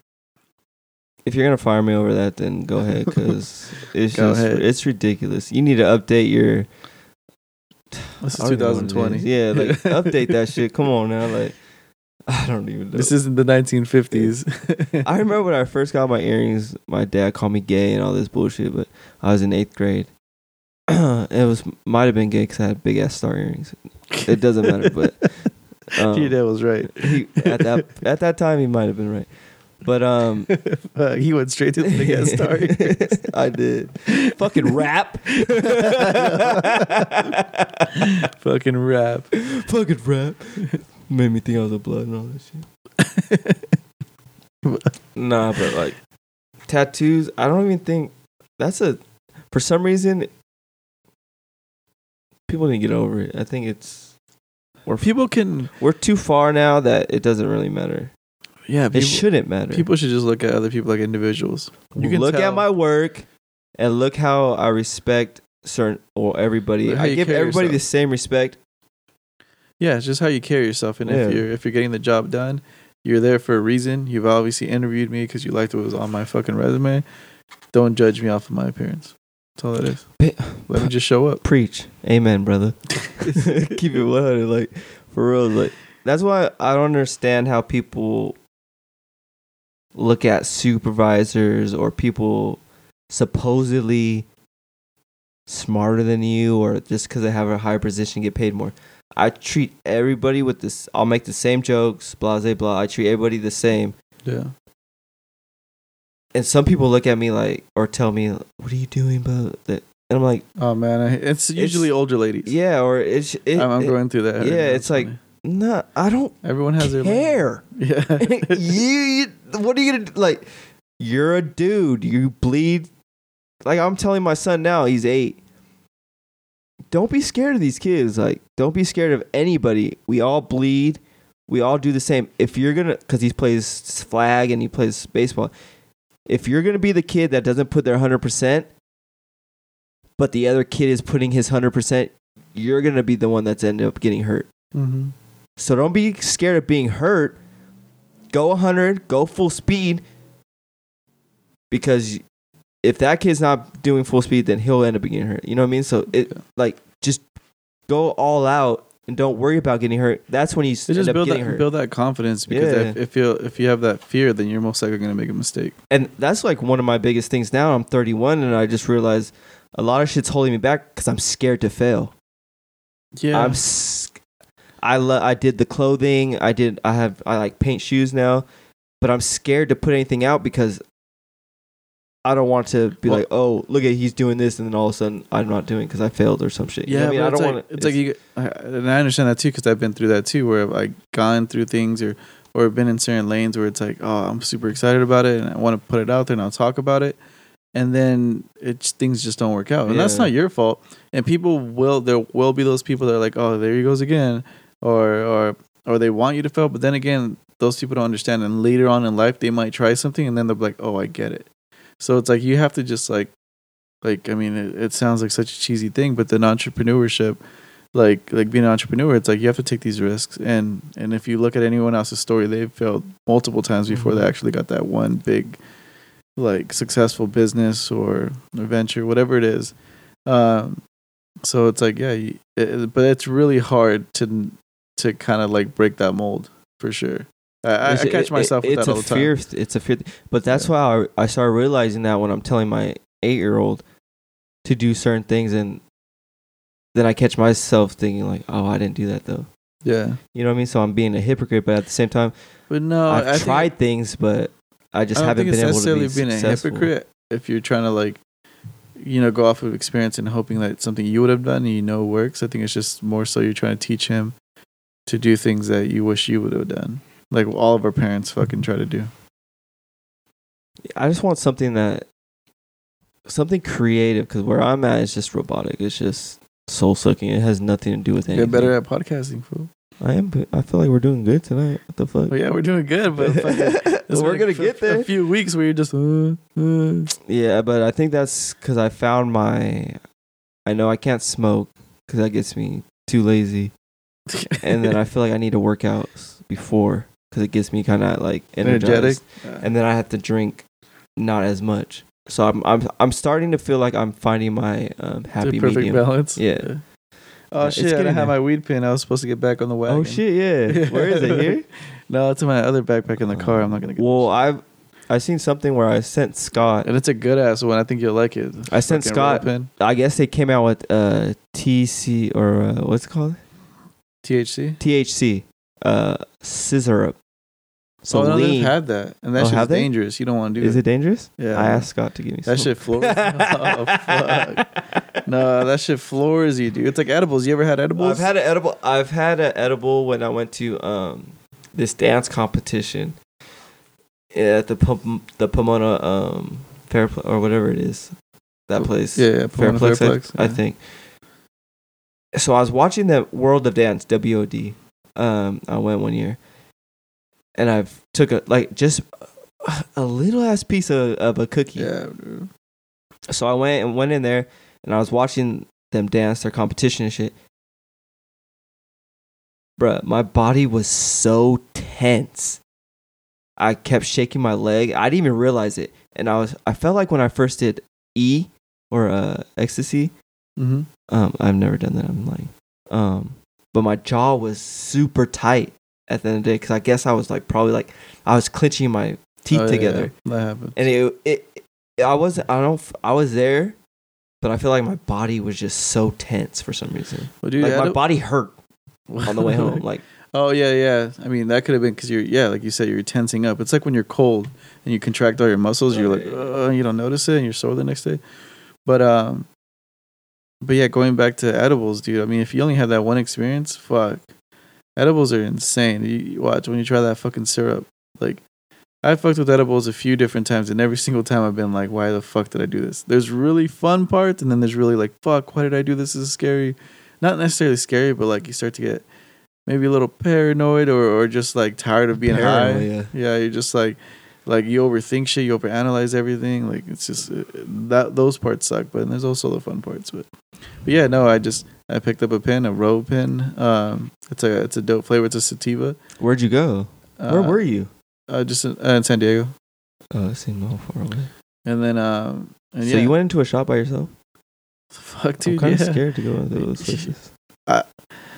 if you're gonna fire me over that, then go ahead, because it's Go just ahead. it's ridiculous. You need to update your. This I is don't even know what it twenty twenty. is. Yeah, like update that shit. Come on now, like I don't even know. This isn't the nineteen fifties. I remember when I first got my earrings, my dad called me gay and all this bullshit, but I was in eighth grade. It was might have been gay because I had big ass star earrings. It doesn't matter, but um, Your dad was right. he, at that at that time he might have been right, but um, Uh, he went straight to the big ass star. I did. Fucking rap. Fucking rap. Fucking rap. Made me think I was a blood and all that shit. Nah, but like tattoos, I don't even think that's a. For some reason, people didn't get over it. I think it's we're People can, we're too far now that it doesn't really matter. yeah. People, It shouldn't matter. people should just look at other people like individuals. You can look tell. at my work and look how I respect certain or everybody. How I you give carry everybody yourself. the same respect. Yeah, it's just how you carry yourself, and Yeah. if you're if you're getting the job done, you're there for a reason. You've obviously interviewed me because you liked what was on my fucking resume. Don't judge me off of my appearance. That's all that is. Let me just show up. Preach, amen, brother. Keep it one hundred, like for real. Like that's why I don't understand how people look at supervisors or people supposedly smarter than you, or just because they have a higher position get paid more. I treat everybody with this. I'll make the same jokes, blah blah blah. I treat everybody the same. Yeah. And some people look at me like, or tell me, "What are you doing?" But that, and I'm like, Oh man, I, it's usually older ladies. "Yeah," or it's. It, I'm, I'm it- going through that. right yeah, now. it's like, funny. no, I don't Everyone has their care. Yeah. you, you, what are you gonna do? Like? You're a dude. You bleed. Like I'm telling my son now, he's eight. Don't be scared of these kids. Like, don't be scared of anybody. We all bleed. We all do the same. If you're gonna, because he plays flag and he plays baseball. If you're gonna be the kid that doesn't put their hundred percent, but the other kid is putting his hundred percent, you're gonna be the one that's ended up getting hurt. Mm-hmm. So don't be scared of being hurt. Go one hundred, go full speed. Because if that kid's not doing full speed, then he'll end up getting hurt. You know what I mean? So it Yeah. like just go all out and don't worry about getting hurt. That's when you They end just up build getting that hurt. build that confidence because Yeah. if, if you if you have that fear, then you're most likely going to make a mistake. And that's like one of my biggest things now. I'm thirty-one and I just realized a lot of shit's holding me back because I'm scared to fail. Yeah. I'm. S- I lo- I did the clothing. I did. I have. I like paint shoes now, but I'm scared to put anything out because I don't want to be Well- like, oh, look at he's doing this, and then all of a sudden I'm not doing because I failed or some shit. You Yeah, know what I mean, but I it's don't like, want to. it's like you, I- and I understand that too because I've been through that too, where I've like gone through things or or been in certain lanes where it's like, oh, I'm super excited about it and I want to put it out there and I'll talk about it, and then it's things just don't work out, and that's Yeah. not your fault. And people will, there will be those people that are like, oh, there he goes again, or or or they want you to fail, but then again, those people don't understand, and later on in life they might try something and then they'll be like, oh, I get it. So it's like you have to just like. Like, I mean, it, it sounds like such a cheesy thing, but the entrepreneurship, like like being an entrepreneur, it's like you have to take these risks. And and if you look at anyone else's story, they've failed multiple times before Mhm. they actually got that one big, like, successful business or, or venture, whatever it is. Um, so it's like, yeah, you, it, but it's really hard to to kind of like break that mold for sure. I, I, It's- I catch it- myself it- with it's that all a the time. fear, It's a fear, but that's Yeah. why I, I started realizing that when I'm telling my eight year old to do certain things, and then I catch myself thinking like, oh, I didn't do that though. Yeah, You know what I mean? So I'm being a hypocrite, but at the same time, but no, I've I think- tried things, but I just I don't haven't think been it's able to be necessarily being successful. a hypocrite if you're trying to like, you know, go off of experience and hoping that it's something you would have done and you know works. I think it's just more so you're trying to teach him to do things that you wish you would have done, like all of our parents fucking try to do. I just want something that, something creative, because where I'm at is just robotic. It's just soul sucking. It has nothing to do with anything. Get better at podcasting, fool. I am. but I feel like we're doing good tonight. What the fuck? Oh yeah, we're doing good, but fucking, it's We're been gonna a- get there. A few weeks where you're just, uh, uh. Yeah, but I think that's because I found my. I know I can't smoke because that gets me too lazy, and then I feel like I need to work out s- before because it gets me kind of like energized. energetic. And then I have to drink not as much. So I'm I'm I'm starting to feel like I'm finding my um, It's a happy perfect medium. balance. Yeah. Oh Yeah, it's shit! I getting didn't have there. my weed pin. I was supposed to get back on the wagon. Oh shit! Yeah. Where is it? Here? No, it's in my other backpack in the car. I'm not gonna get. Well, I've I seen something where I sent Scott. And it's a good ass one. I think you'll like it. I sent Fucking Scott- roll pin. I guess they came out with uh T C or uh, what's it called? T H C. T H C. Uh, scissor up. So oh, no, lean. they've had that, and that Oh, shit's have they? dangerous. You don't want to do Is that. it dangerous? Yeah. I asked Scott to give me That some. shit floors. Oh fuck. No, that shit floors you, dude. It's like edibles. You ever had edibles? I've had an edible. I've had an edible when I went to um this dance competition at the Pom- the Pomona um Fair or whatever it is, that place. Yeah, yeah. Pomona Fairplex, I- Fairplex, I, yeah. think. So I was watching the World of Dance W O D. Um, I went one year, and I've took a like just a little ass piece of, of a cookie. Yeah, dude. So I went and went in there, and I was watching them dance their competition and shit. Bruh, my body was so tense. I kept shaking my leg. I didn't even realize it, and I was I felt like when I first did E or uh, ecstasy. Mm-hmm. Um, I've never done that. I'm lying. Um, but my jaw was super tight at the end of the day because I guess I was like probably like I was clenching my teeth Oh, yeah, together, yeah. That happens. and it, it it I was I don't I was there, but I feel like my body was just so tense for some reason. Well, dude, Like I my don't- body hurt on the way home. Like Oh yeah, yeah. I mean, that could have been because you're, yeah, like you said, you're tensing up. It's like when you're cold and you contract all your muscles. You're Oh, like, yeah. uh, you don't notice it, and you're sore the next day. But um, but yeah, going back to edibles, dude. I mean, if you only had that one experience, fuck, edibles are insane. You, you watch when you try that fucking syrup. Like, I fucked with edibles a few different times, and every single time I've been like, why the fuck did I do this? There's really fun parts, and then there's really like, fuck, why did I do this? This is scary. Not necessarily scary, but like you start to get maybe a little paranoid or, or just like tired of being high. Paranoia. Yeah, you're just like like you overthink shit, you overanalyze everything. Like it's just uh, that those parts suck, but there's also the fun parts. But but yeah, no, I just I picked up a pen, a row pen. Um, it's a it's a dope flavor. It's a sativa. where'd you go? Uh, Where were you? Uh, just in, uh, in San Diego. Oh, it seemed all far away. And then um, and So yeah, you went into a shop by yourself? fuck, I'm dude. kind of Yeah. scared to go into those places.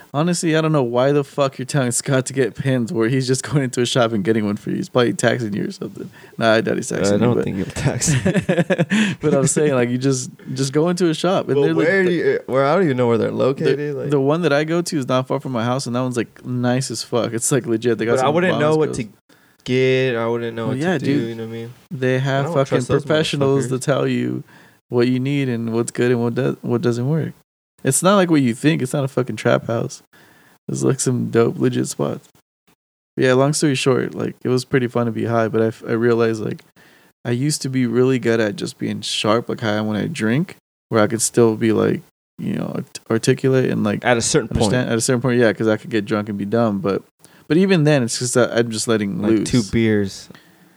Honestly, I don't know why the fuck you're telling Scott to get pins where he's just going into a shop and getting one for you. He's probably taxing you or something. Nah, I doubt he's taxing I don't you. think he'll tax me. But I'm saying, like, you just just go into a shop. And Well, they're where like, do you, where I don't even know where they're the, located. the, like, the one that I go to is not far from my house, and that one's like nice as fuck. It's like legit. They got but I some wouldn't know Bombas what girls. to get. I wouldn't know Well, what yeah, to do. dude. You know what I mean? They I have don't fucking trust those professionals to motherfuckers. tell you what you need and what's good and what does what doesn't work. It's not like what you think. It's not a fucking trap house. It's like some dope, legit spots. But yeah, long story short, like it was pretty fun to be high, but I, f- I realized like I used to be really good at just being sharp, like high when I drink, where I could still be like, you know, art- articulate and like At a certain understand point, at a certain point. Yeah, because I could get drunk and be dumb, but but even then, it's just that I'm just letting like loose. two beers,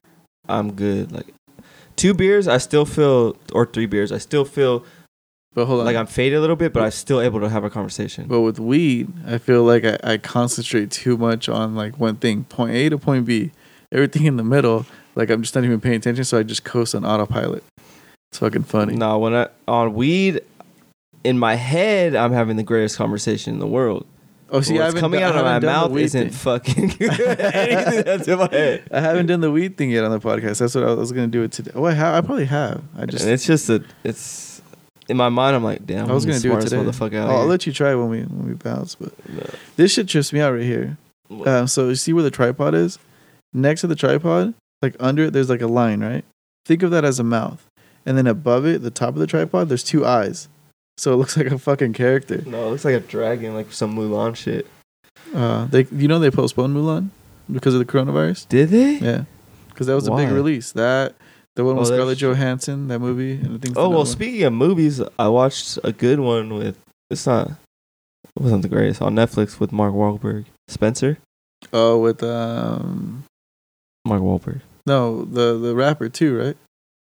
I'm good. Like two beers, I still feel, or three beers, I still feel But hold on, like I'm faded a little bit, but I'm still able to have a conversation. But with weed, I feel like I, I concentrate too much on like one thing, point A to point B. Everything in the middle, like I'm just not even paying attention, so I just coast on autopilot. It's fucking funny. No, when I on weed, in my head, I'm having the greatest conversation in the world. Oh, see, What's I haven't coming done- out of I my haven't done the mouth weed isn't thing. fucking anything that's in my head. I haven't done the weed thing yet on the podcast. That's what I was gonna do it today. Oh, I, ha- I probably have. I just And it's just a, it's in my mind. I'm like, damn, I was I'm gonna the do it smartest today. motherfucker out Oh, I'll here. let you try when we when we bounce. But No. this shit trips me out right here. Um, so you see where the tripod is? Next to the tripod, like under it, there's like a line, right? Think of that as a mouth, and then above it, the top of the tripod, there's two eyes. So it looks like a fucking character. No, it looks like a dragon, like some Mulan shit. Uh, they, you know, they postponed Mulan because of the coronavirus. Did they? Yeah, because that was a big Why? release. That the one Oh, with that's Scarlett true. Johansson, that movie, and I think. Oh well, speaking of movies, I watched a good one with. It's not. It wasn't the greatest on Netflix with Mark Wahlberg. Spencer. Oh, with um, Mark Wahlberg. no, the the rapper too, right?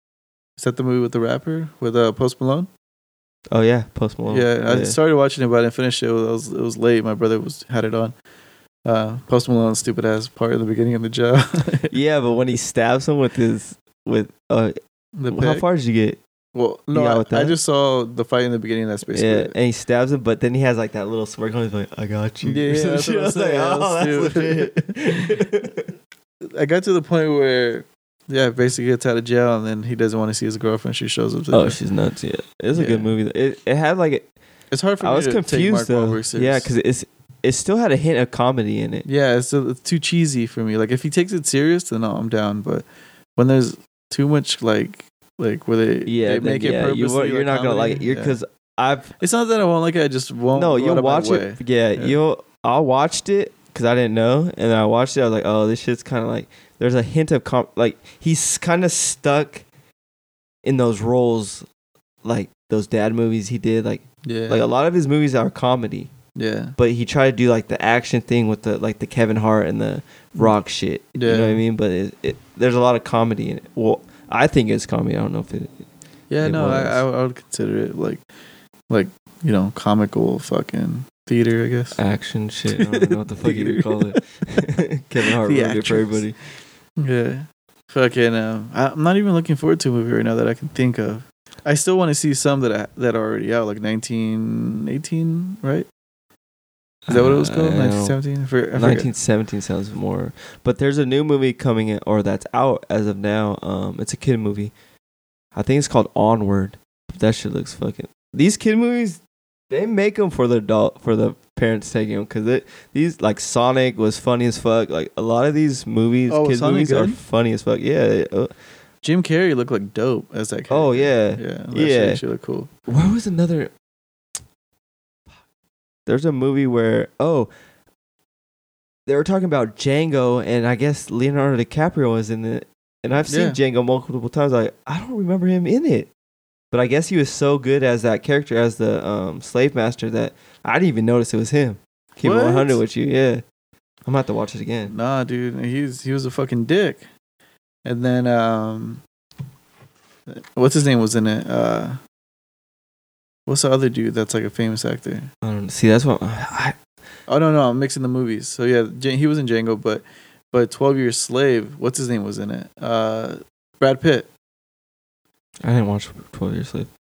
Is that the movie with the rapper with uh, Post Malone? Oh yeah, Post Malone. Yeah, I started watching it, but I didn't finish it. It was it was late. My brother was had it on. Uh, Post Malone's stupid ass part in the beginning of the job. Yeah, but when he stabs him with his with uh, The how pick. far did you get? Well, no, You got with I, I that? just saw the fight in the beginning. That's basically Yeah, it. and he stabs him, but then he has like that little smirk on his like, I got you. Yeah, or some that's shit. what I was I'm like, saying. oh, that's That's legit. I got to the point where, yeah, basically gets out of jail, and then he doesn't want to see his girlfriend. She shows up. To Oh, jail. she's nuts. Yeah, it's a Yeah. good movie. It it had like It's hard for I me was to take Mark confused though. Wahlberg serious. Yeah, because it's it still had a hint of comedy in it. yeah, it's, it's too cheesy for me. Like if he takes it serious, then no, I'm down. But when there's too much like like where they Yeah, they then, make it yeah, you, purposely, you're like, not gonna comedy, like it. You're yeah. because I've It's not that I won't like it. I just won't. no, go you'll out of my watch it. way. Yeah, Yeah. you'll. I watched it because I didn't know, and I watched it. I was like, oh, this shit's kind of like. There's a hint of com- like he's kind of stuck in those roles, like those dad movies he did. Like Yeah, like a lot of his movies are comedy, yeah, but he tried to do like the action thing with the like the Kevin Hart and the Rock shit. You Yeah. know what I mean? But it, it there's a lot of comedy in it. Well, I think it's comedy. I don't know if it. yeah. It No, I, was. I I would consider it like like you know comical fucking theater. I guess. Action shit. I don't know what the fuck you would call it. Kevin Hart The ruined it for actress. everybody. Yeah. Fucking um, I- I'm not even looking forward to a movie right now that I can think of. I still want to see some that I, that are already out, like nineteen eighteen, right? Is that what it was called? Uh, nineteen seventeen? I forget. I forget. nineteen seventeen sounds more. But there's a new movie coming in, or that's out as of now. Um, it's a kid movie. I think it's called Onward. That shit looks fucking. These kid movies, they make them for the adult, for the parents taking them, because it these like Sonic was funny as fuck. Like a lot of these movies, Oh, was kid Sonic movies are good? funny as fuck. Yeah. uh, Jim Carrey looked like dope as that character. Oh yeah. Yeah. That Yeah. Shit actually looked cool. Where was another? There's a movie where oh, they were talking about Django, and I guess Leonardo DiCaprio was in it. And I've seen Yeah. Django multiple times. Like I don't remember him in it, but I guess he was so good as that character, as the um, slave master, that I didn't even notice it was him. Keep it What? one hundred with you, yeah. I'm gonna have to watch it again. Nah, dude, he's he was a fucking dick. And then um, what's his name was in it? Uh, what's the other dude that's like a famous actor? I don't see. That's what I. Oh no, no, I'm mixing the movies. So yeah, J- he was in Django, but but twelve Years Slave. What's his name was in it? Uh, Brad Pitt. I didn't watch twelve Years Slave.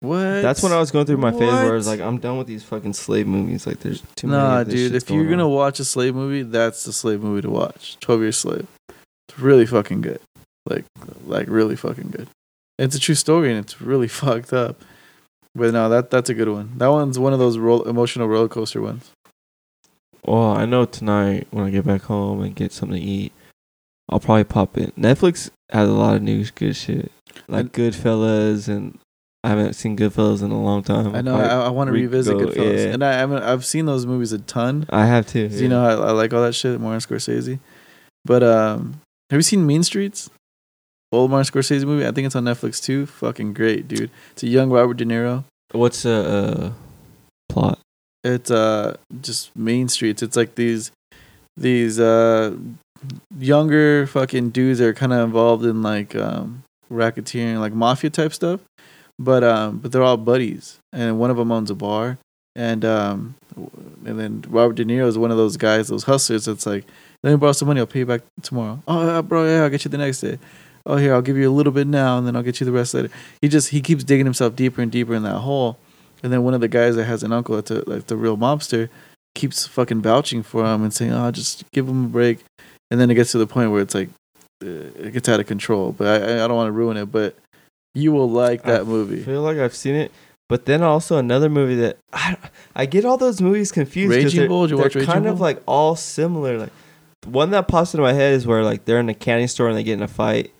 What? That's when I was going through my phase where I What? was like, I'm done with these fucking slave movies. Like, there's too many. Nah, of this dude. shit If you're going gonna on. watch a slave movie, that's the slave movie to watch. Twelve Years Slave. It's really fucking good. Like, like really fucking good. It's a true story and it's really fucked up. But no, that that's a good one. That one's one of those roll, emotional roller coaster ones. Well, I know tonight when I get back home and get something to eat, I'll probably pop in. Netflix has a lot of new good shit, like And- Goodfellas, and I haven't seen Goodfellas in a long time. I know. I'll I, probably I want to re- revisit go- Goodfellas, yeah. and I, I mean, I've seen those movies a ton. I have too. 'Cause, You know, I, I like all that shit, Martin Scorsese. But um, have you seen Mean Streets? Old Martin Scorsese movie. I think it's on Netflix too. Fucking great, dude. It's a young Robert De Niro. What's the uh, plot? It's uh just Main Streets. It's like these these uh younger fucking dudes that are kind of involved in like um racketeering, like mafia type stuff. But um but they're all buddies, and one of them owns a bar, and um and then Robert De Niro is one of those guys, those hustlers. That's like, let me borrow some money. I'll pay you back tomorrow. Oh, yeah, bro, yeah, I'll get you the next day. Oh, here, I'll give you a little bit now, and then I'll get you the rest later. He just he keeps digging himself deeper and deeper in that hole. And then one of the guys that has an uncle that's a, like the real mobster keeps fucking vouching for him and saying, "Oh, just give him a break." And then it gets to the point where it's like uh, it gets out of control. But I I don't want to ruin it. But you will like that I movie. feel like I've seen it, but then also another movie that I I get all those movies confused. 'cause Raging they're, Bull? Did you they're watch Raging kind Bull? of like all similar. Like one that pops into my head is where like they're in a candy store and they get in a fight.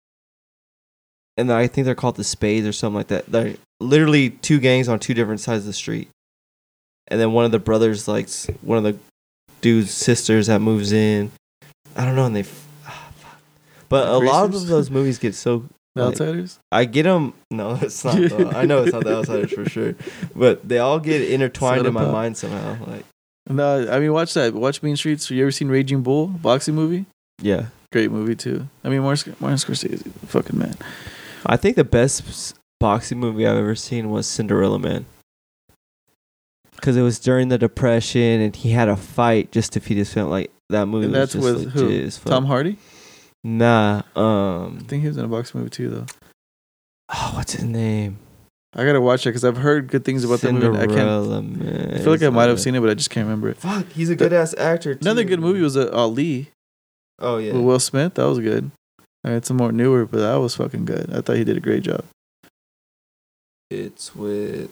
And I think they're called the Spades or something like that. They're literally two gangs on two different sides of the street. And then one of the brothers likes one of the dude's sisters that moves in. I don't know, and they. Ah, fuck. But a lot Racers? of those movies get so. The like, Outsiders. I get them. No, it's not. The, I know it's not the Outsiders for sure. But they all get intertwined in my Soda Pop. mind somehow. Like, No, I mean watch that. Watch Mean Streets. You ever seen Raging Bull boxing movie? yeah. Great movie too. I mean Martin Martin Scorsese, fucking man. I think the best s- boxing movie I've ever seen was Cinderella Man. Because it was during the Depression and he had a fight just to feed his family. Like, that movie And was that's just with legit who? as fuck. Tom Hardy. Nah. Um. I think he was in a boxing movie too, though. Oh, what's his name? I gotta watch it because I've heard good things about the movie. I can't. Cinderella Man. I feel like I might have seen it, but I just can't remember it. Fuck, he's a good ass actor. Too. Another good movie was uh, Ali Oh yeah. with Will Smith. That was good. I had some more newer, but that was fucking good. I thought he did a great job. It's with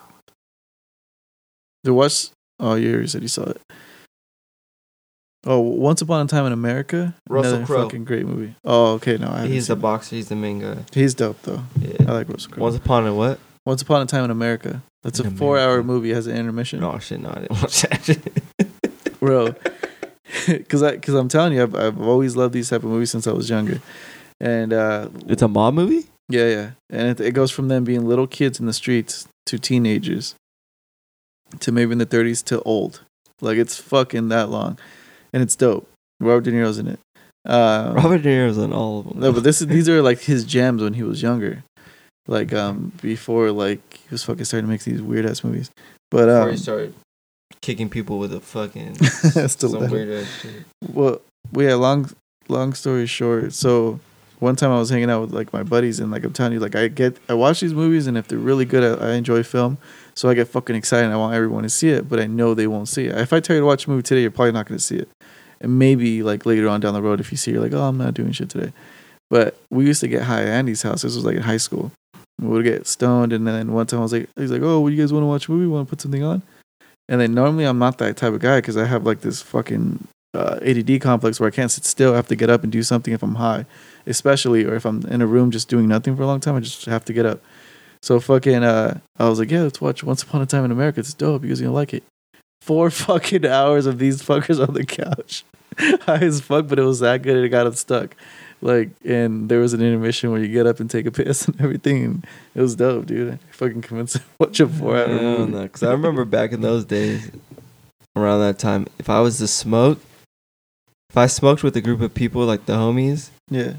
The watch. Oh, you already said you saw it. Oh, Once Upon a Time in America. Russell Another Crowe. fucking great movie. Oh, okay. No, I haven't He's the seen it. boxer. He's the main guy. He's dope though. I Yeah. like Russell Crowe. Once upon a what? Once Upon a Time in America. That's In a four-hour America. movie. It has an intermission. No shit. No, I didn't watch that shit. Bro, because I because I'm telling you, I've, I've always loved these type of movies since I was younger, and uh, It's a mob movie. yeah, yeah, and it, it goes from them being little kids in the streets to teenagers, to maybe in the thirties to old, like it's fucking that long, and it's dope. Robert De Niro's in it. Uh, Robert De Niro's in all of them. no, but this is these are like his gems when he was younger, like um before like he was fucking starting to make these weird ass movies, but Before um, he started kicking people with a fucking Still some better. weird ass shit. Well, we had long, long story short. So one time I was hanging out with like my buddies, and like I'm telling you, like I get, I watch these movies, and if they're really good, I, I enjoy film. So I get fucking excited. And I want everyone to see it, but I know they won't see it. If I tell you to watch a movie today, you're probably not going to see it. And maybe like later on down the road, if you see, you're like, oh, I'm not doing shit today. But we used to get high at Andy's house. This was like in high school. We would get stoned, and then one time I was like, he's like, oh, well, you guys want to watch a movie? Want to put something on? And then normally I'm not that type of guy because I have like this fucking uh, A D D complex where I can't sit still. I have to get up and do something if I'm high, especially, or if I'm in a room just doing nothing for a long time. I just have to get up. So fucking, uh, I was like, yeah, let's watch Once Upon a Time in America. It's dope. You guys are gonna like it. Four fucking hours of these fuckers on the couch, high as fuck, but it was that good. It got them stuck. Like, and there was an intermission where you get up and take a piss and everything. And it was dope, dude. I fucking convinced him to watch a four hour movie. Because I remember back in those days, around that time, if I was to smoke, if I smoked with a group of people like the homies, Yeah.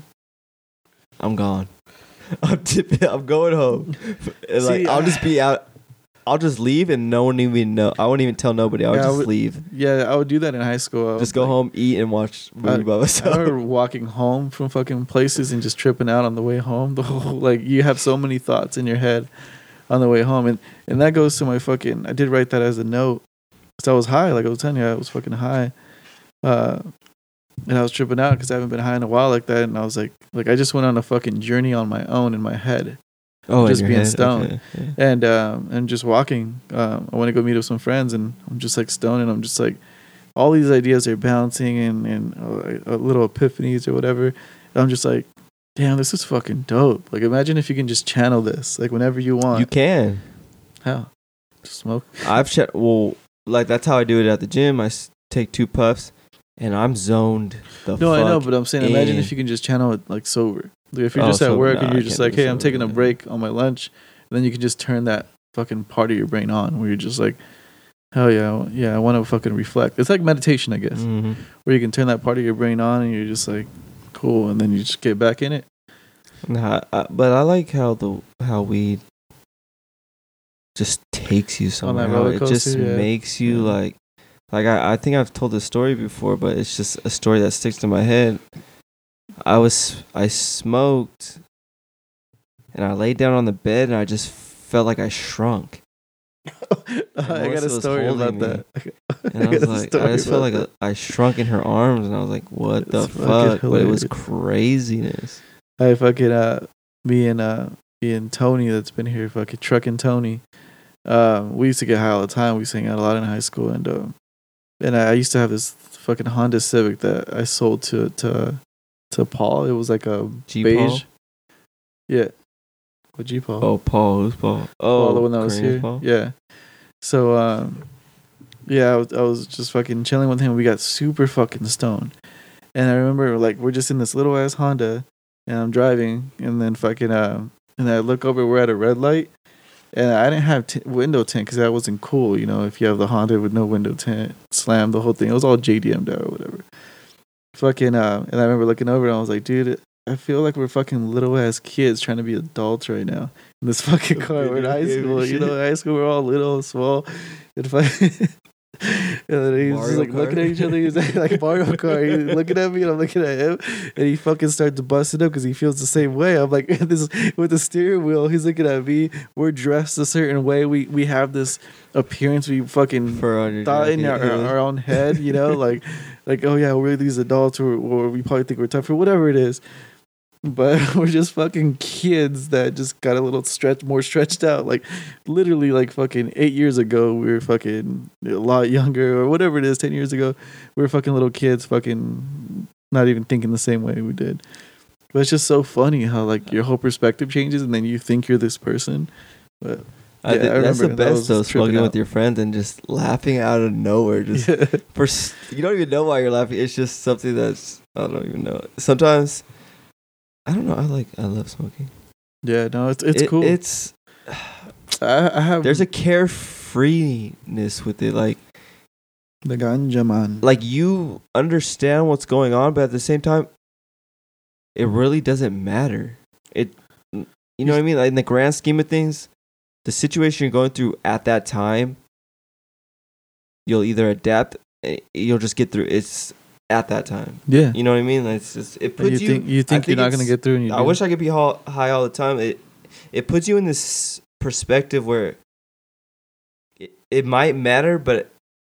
I'm gone. I'm tipping. I'm going home. And like See, I'll I- just be out. I'll just leave and no one even know. I won't even tell nobody. I'll Yeah, I just would- leave. Yeah, I would do that in high school. I Just was go like- home, eat, and watch movie I- by I myself. remember walking home from fucking places and just tripping out on the way home. The whole, like you have so many thoughts in your head on the way home, and and that goes to my fucking. I did write that as a note, cause I was high. Like I was telling you, I was fucking high, uh, and I was tripping out because I haven't been high in a while like that. And I was like, like I just went on a fucking journey on my own in my head. Oh, just being head? stoned, okay. yeah. and um, and just walking. Um, I want to go meet up with some friends, and I'm just like stoned, and I'm just like, all these ideas are bouncing, and and uh, little epiphanies or whatever. And I'm just like, damn, this is fucking dope. Like, imagine if you can just channel this, like whenever you want. You can. How? Just smoke. I've ch- well, like that's how I do it at the gym. I s- take two puffs, and I'm zoned the. No, fuck I know, but I'm saying, imagine in. if you can just channel it like sober. Like if you're Oh, just at sober, work nah, and I you're just can't like, do hey, I'm sober, taking a yeah. break on my lunch, and then you can just turn that fucking part of your brain on, where you're just like, hell yeah, yeah, I want to fucking reflect. It's like meditation, I guess, Mhm. where you can turn that part of your brain on, and you're just like, cool, and then you just get back in it. Nah, I, but I like how the how weed just takes you On that somewhere. roller It just coaster, yeah. makes you Yeah. like, like I, I think I've told this story before, but it's just a story that sticks to my head. I was I smoked, and I laid down on the bed, and I just felt like I shrunk. I got Melissa a was story about holding me. that. And I was got a like, I story just felt like about a, I shrunk in her arms, and I was like, what the It's fucking fuck? But it was hilarious. craziness. I fucking uh, me and uh, me and Tony that's been here, fucking trucking Tony. Um, we used to get high all the time. We used to hang out a lot in high school, and um, and I used to have this fucking Honda Civic that I sold to to to Paul. It was like a G beige. Paul? Yeah. What G Paul? Oh, Paul. Who's Paul? Oh, Paul, the one that was Korean's here. Paul? Yeah. So um, yeah, I was, I was just fucking chilling with him. We got super fucking stoned, and I remember like we're just in this little ass Honda, and I'm driving, and then fucking uh, and I look over, we're at a red light, and I didn't have t- window tint because that wasn't cool, you know. If you have the Honda with no window tint, slam the whole thing. It was all J D M'd out or whatever. Fucking uh, and I remember looking over, and I was like, dude, I feel like we're fucking little ass kids trying to be adults right now in this fucking car. We're in Video high game school, and you know. shit. In high school, we're all little and small. And, fucking and then he's just Mario like looking Kart. at each other. He's like, like Mario Kart. He's looking at me, and I'm looking at him. And he fucking starts to bust it up because he feels the same way. I'm like, this with the steering wheel. He's looking at me. We're dressed a certain way. We we have this appearance. We fucking Fur on your thought in our, jacket. our own head, you know, like, like oh yeah, we're these adults, or, or we probably think we're tougher, whatever it is. But we're just fucking kids that just got a little stretch, more stretched out. Like, literally, like fucking eight years ago, we were fucking a lot younger, or whatever it is. Ten years ago, we were fucking little kids, fucking not even thinking the same way we did. But it's just so funny how like your whole perspective changes, and then you think you're this person. But I yeah, think I that's the remember that best was though, tripping smoking out. with your friends and just laughing out of nowhere. Just Yeah. for s- you don't even know why you're laughing. It's just something that's I don't even know. Sometimes I don't know. I like I love smoking. Yeah, no, it's it's It- cool. It's I, I have there's a carefreeness with it. Like the ganja man. like you understand what's going on, but at the same time, it really doesn't matter. It you know what I mean? Like in the grand scheme of things, the situation you're going through at that time, you'll either adapt, eh, you'll just get through. It's at that time. Yeah, You know what I mean? Like, it's just it And puts you you. think you think I you're think not gonna it's- get through, and you I do. wish I could be all, high all the time. It it puts you in this perspective where it, it might matter, but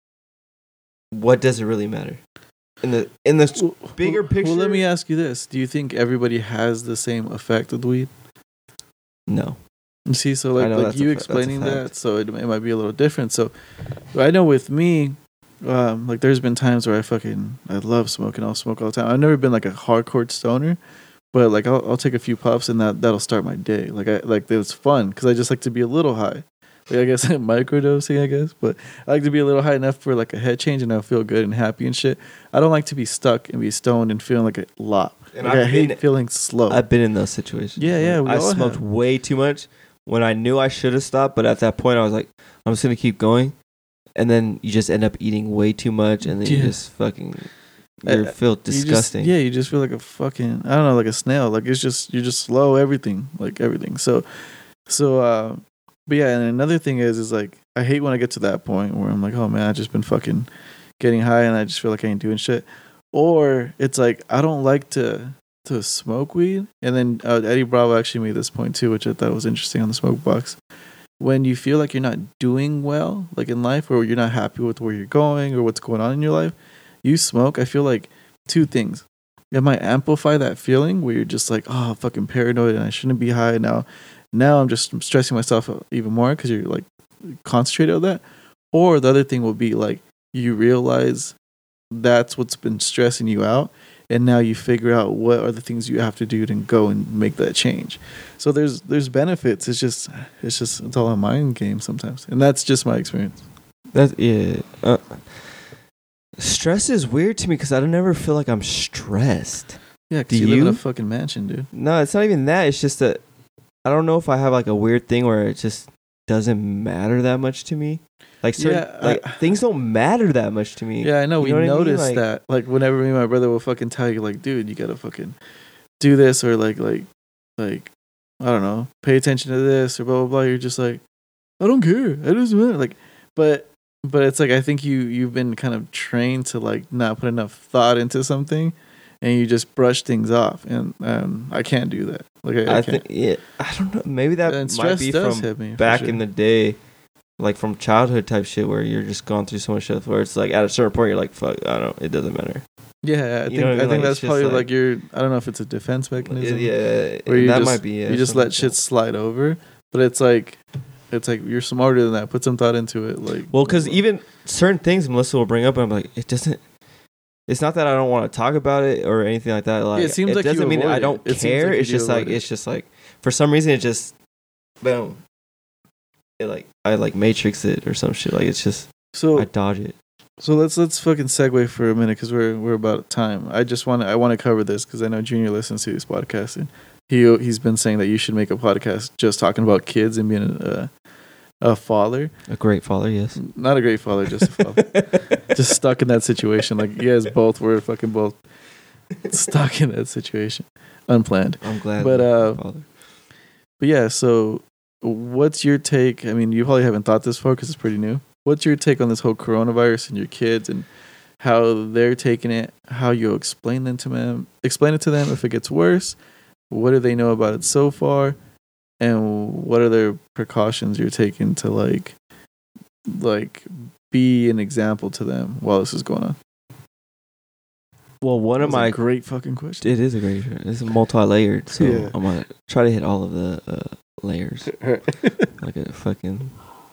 what does it really matter? In the in the Well, bigger well, picture. Well, let me ask you this: do you think everybody has the same effect with weed? no. You see, so I like know like that's a you fa- that's a explaining that, fact. so it, it might be a little different. So I know with me, um, like there's been times where I fucking I love smoking. I'll smoke all the time. I've never been like a hardcore stoner, but like I'll, I'll take a few puffs and that that'll start my day. Like I like it was fun because I just like to be a little high. Like I guess microdosing, I guess, but I like to be a little high enough for like a head change and I'll feel good and happy and shit. I don't like to be stuck and be stoned and feeling like a lot. And Like, I've I hate been- feeling slow. I've been in those situations. Yeah, yeah, we I all smoked have. way too much when I knew I should have stopped, but at that point I was like, I'm just gonna keep going, and then you just end up eating way too much, and then you Yeah. just fucking you Uh, feel You disgusting. just, yeah, you just feel like a fucking I don't know, like a snail. Like it's just you're just slow, everything, like everything. So, so, uh, but yeah, and another thing is, is like I hate when I get to that point where I'm like, oh man, I just been fucking getting high and I just feel like I ain't doing shit. Or it's like I don't like to to smoke weed. And then uh, Eddie Bravo actually made this point too, which I thought was interesting on the smoke box. when you feel like you're not doing well, like in life, or you're not happy with where you're going or what's going on in your life, you smoke. I feel like two things. It might amplify that feeling where you're just like, oh, fucking paranoid and I shouldn't be high now. Now I'm just stressing myself out even more because you're like concentrated on that. Or the other thing will be like you realize that's what's been stressing you out, and now you figure out what are the things you have to do to go and make that change. So there's there's benefits. It's just it's just it's all a mind game sometimes, and that's just my experience. That's yeah. Uh, stress is weird to me because I don't ever feel like I'm stressed. Yeah, because Do you, live in you? a fucking mansion, dude. No, it's not even that. It's just that I don't know if I have like a weird thing where it just doesn't matter that much to me. Like certain, Yeah, like I- things don't matter that much to me. Yeah, I know. You We know what I mean? noticed Like- that. Like whenever me and my brother will fucking tell you, like, dude, you gotta fucking do this, or like, like, like, I don't know, pay attention to this, or blah blah blah. You're just like, I don't care. It doesn't matter. Like, but but it's like I think you you've been kind of trained to like not put enough thought into something, and you just brush things off, and um, I can't do that. Like I, I, I can't. think yeah. I don't know. Maybe that And might stress be does from hit me for back sure. in the day, like from childhood type shit where you're just going through so much stuff where it's like at a certain point you're like, fuck, I don't know, it doesn't matter. Yeah, I You think know what I I, mean? think Like, that's it's just probably like, like- your I don't know if it's a defense mechanism. Yeah, Where you that just, might be it. you just something let like shit that. slide over, but it's like it's like you're smarter than that. Put some thought into it. Like Well, because even certain things Melissa will bring up, and I'm like, it doesn't. It's not that I don't want to talk about it or anything like that. Like, it seems like you doesn't mean avoid I it. don't It seems care. like you it's do just like avoid it. it's just like for some reason it just boom. It like I like matrix it or some shit. Like it's just so I dodge it. so let's let's fucking segue for a minute because we're we're about time. I just want to I want to cover this because I know Junior listens to this podcast and he he's been saying that you should make a podcast just talking about kids and being a a father, A great father, yes. not a great father, just a father, just stuck in that situation. Like you guys both were fucking both stuck in that situation, unplanned. I'm glad. But, that I'm a uh, father. But yeah, so what's your take? I mean, you probably haven't thought this far because it's pretty new. What's your take on this whole coronavirus and your kids and how they're taking it? How you explain them to them? Explain it to them if it gets worse. What do they know about it so far? And what are their precautions you're taking to like, like, be an example to them while this is going on? Well, one of That's a my great fucking question. it is a great. It's multi-layered, so Yeah. I'm gonna try to hit all of the uh, layers like a fucking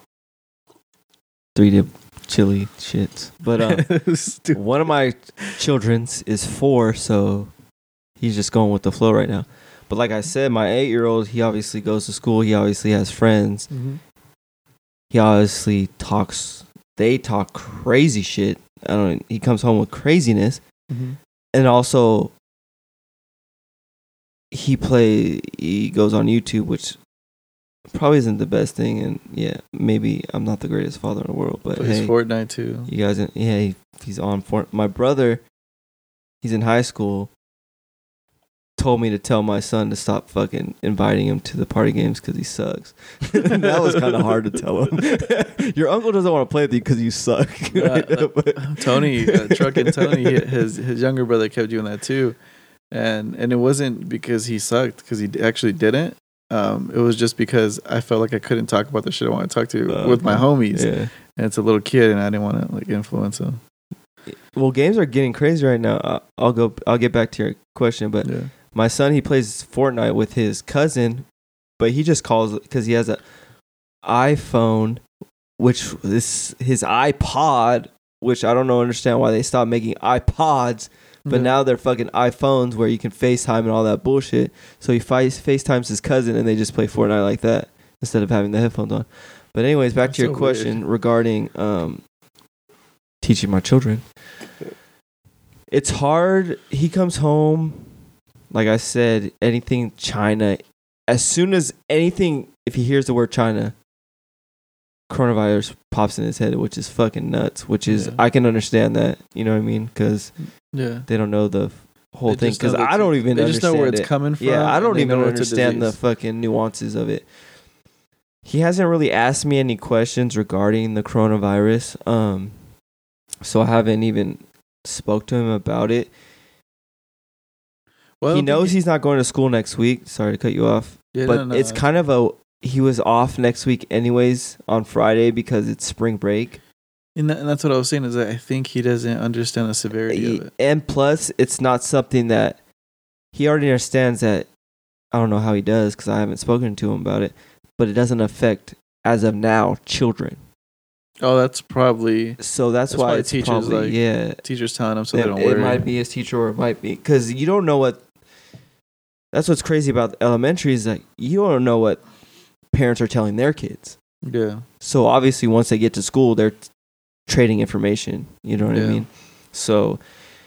three D chili shits. But um, Stupid. one of my children's is four, so he's just going with the flow right now. But like I said, my eight-year-old, he obviously goes to school. He obviously has friends. Mhm. He obviously talks. They talk crazy shit. I don't. He comes home with craziness, Mhm. and also he play. He goes on YouTube, which probably isn't the best thing. And yeah, maybe I'm not the greatest father in the world, but Plays hey, Fortnite too. you guys, yeah, he, he's on for my brother. He's in high school. Told me to tell my son to stop fucking inviting him to the party games because he sucks. That was kind of hard to tell him. Your uncle doesn't want to play with you because you suck. Uh, uh, Tony, uh, Truckin' Tony, he- his his younger brother kept doing that too, and and it wasn't because he sucked because he d- actually didn't. Um, it was just because I felt like I couldn't talk about the shit I want to talk to Oh, with my okay. homies, Yeah. and it's a little kid, and I didn't want to like influence him. Well, games are getting crazy right now. I- I'll go. I'll get back to your question, but Yeah, my son, he plays Fortnite with his cousin, but he just calls because he has a iPhone, which is his iPod, which I don't know understand why they stopped making iPods, but Yeah. now they're fucking iPhones where you can FaceTime and all that bullshit. So he face FaceTimes his cousin and they just play Fortnite like that instead of having the headphones on. But anyways, back That's to your so question weird. regarding um, teaching my children. It's hard. He comes home, like I said, anything China. As soon as anything, if he hears the word China, coronavirus pops in his head, which is fucking nuts. Which is, Yeah. I can understand that. You know what I mean? Because yeah. they don't know the f- whole They thing. just know Because that I don't even They just know understand where it's it. coming from. Yeah, I and don't they even know it's a understand the disease. fucking nuances of it. He hasn't really asked me any questions regarding the coronavirus. Um, so I haven't even spoke to him about it. Well, I He don't think knows he's not going to school next week. Sorry to cut you off. Yeah, but no, no, it's no. kind of a he was off next week anyways on Friday because it's spring break. And, that, and that's what I was saying, is that I think he doesn't understand the severity of it. And plus, it's not something that he already understands that. I don't know how he does because I haven't spoken to him about it, but it doesn't affect, as of now, children. Oh, that's probably... So that's, that's why why it's teachers, probably, like, yeah. Teachers telling him so it, they don't it worry. It might be his teacher or it might be... Because you don't know what... That's what's crazy about elementary is that you don't know what parents are telling their kids. Yeah. So obviously once they get to school, they're t- trading information. You know what yeah. I mean? So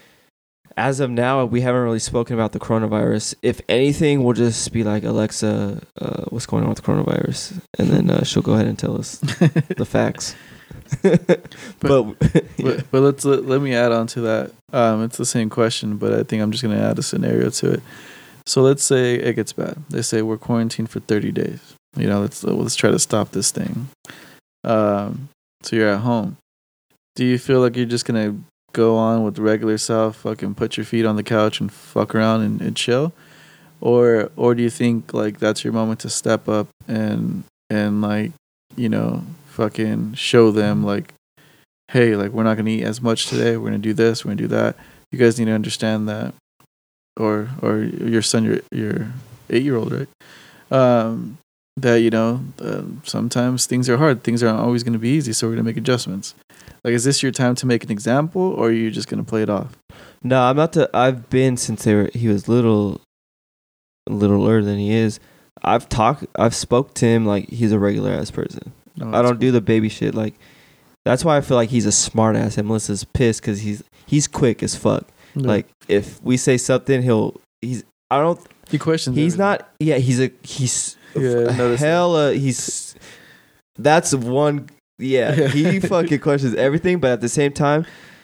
as of now, we haven't really spoken about the coronavirus. If anything, we'll just be like, Alexa, uh, what's going on with the coronavirus? And then uh, she'll go ahead and tell us the facts. but, but, but but let's let, let me add on to that. Um, it's the same question, but I think I'm just gonna add a scenario to it. So let's say it gets bad. They say we're quarantined for thirty days. You know, let's let's try to stop this thing. Um, so you're at home. Do you feel like you're just gonna go on with regular self, fucking put your feet on the couch and fuck around and, and chill, or or do you think like that's your moment to step up and and like you know fucking show them like, hey, like we're not gonna eat as much today. We're gonna do this. We're gonna do that. You guys need to understand that. Or or your son, your your eight year old, right? Um, that you know uh, sometimes things are hard. Things aren't always gonna be easy. So we're gonna make adjustments. Like, is this your time to make an example, or are you just gonna play it off? No, I'm not. To, I've been since they were, he was little, littler than he is. I've talked. I've spoke to him like he's a regular ass person. No, I don't cool. do the baby shit. Like that's why I feel like he's a smart ass. And Melissa's pissed because he's he's quick as fuck. Yeah. Like if we say something, he'll he's. I don't. He questions. He's everything. not. Yeah, he's a he's. Yeah, hella. He's. That's one. Yeah, he fucking questions everything, but at the same time,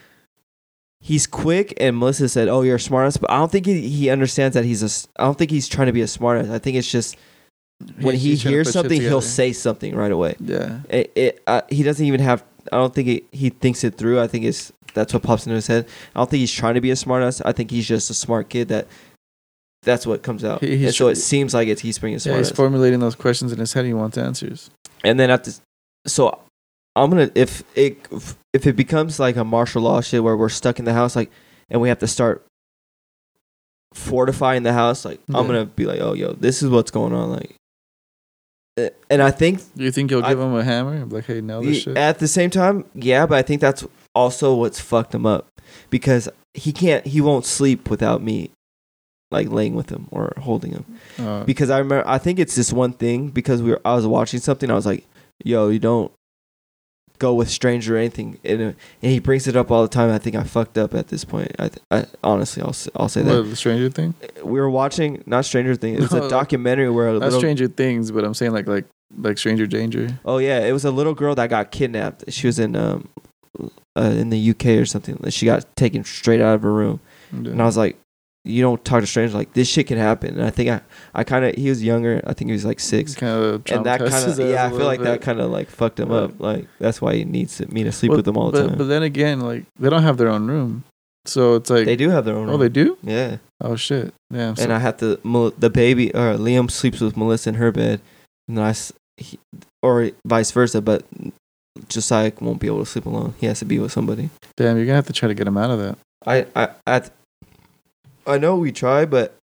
he's quick. And Melissa said, "Oh, you're a smartass," but I don't think he, he understands that he's a. I don't think he's trying to be a smartass. I think it's just when he's, he he's hears something, he'll say something right away. Yeah, it. it uh, he doesn't even have. I don't think it, he thinks it through. I think it's that's what pops into his head. I don't think he's trying to be a smartass. I think he's just a smart kid that. That's what comes out. He, and so it seems like it's he's being a smartass. Yeah, he's formulating those questions in his head. He wants answers. And then at this, so. I'm gonna if it if it becomes like a martial law shit where we're stuck in the house like and we have to start fortifying the house like yeah. I'm gonna be like, oh yo, this is what's going on, like, and I think do you think you'll give I, him a hammer like, hey, nail this shit? At the same time, yeah, but I think that's also what's fucked him up because he can't he won't sleep without me like laying with him or holding him uh, because I remember I think it's this one thing because we were I was watching something I was like, yo, you don't go with stranger or anything, and, and he brings it up all the time. I think I fucked up at this point. I, I honestly, I'll I'll say that. What, the Stranger Thing? We were watching not Stranger Thing. It's no, a documentary where a not little, Stranger Things, but I'm saying like like like Stranger Danger. Oh yeah, it was a little girl that got kidnapped. She was in um uh, in the U K or something. She got taken straight out of her room, yeah. And I was like, you don't talk to strangers like this shit can happen. And I think I, I kind of he was younger. I think he was like six. Kind of and that kind of yeah. I feel like bit. that kind of like fucked him right. up. Like that's why he needs to, me to sleep well, with him all the but, time. But then again, like they don't have their own room, so it's like they do have their own. Oh, room. they do. Yeah. Oh shit. Yeah. And I have to the baby or Liam sleeps with Melissa in her bed, and I he, or vice versa. But Josiah won't be able to sleep alone. He has to be with somebody. Damn, you're gonna have to try to get him out of that. I I I. I know we try, but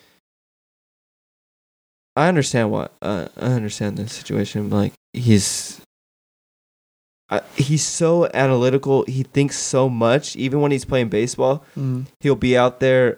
I understand what uh, I understand the situation. Like he's, uh, he's so analytical. He thinks so much. Even when he's playing baseball, mm-hmm. he'll be out there,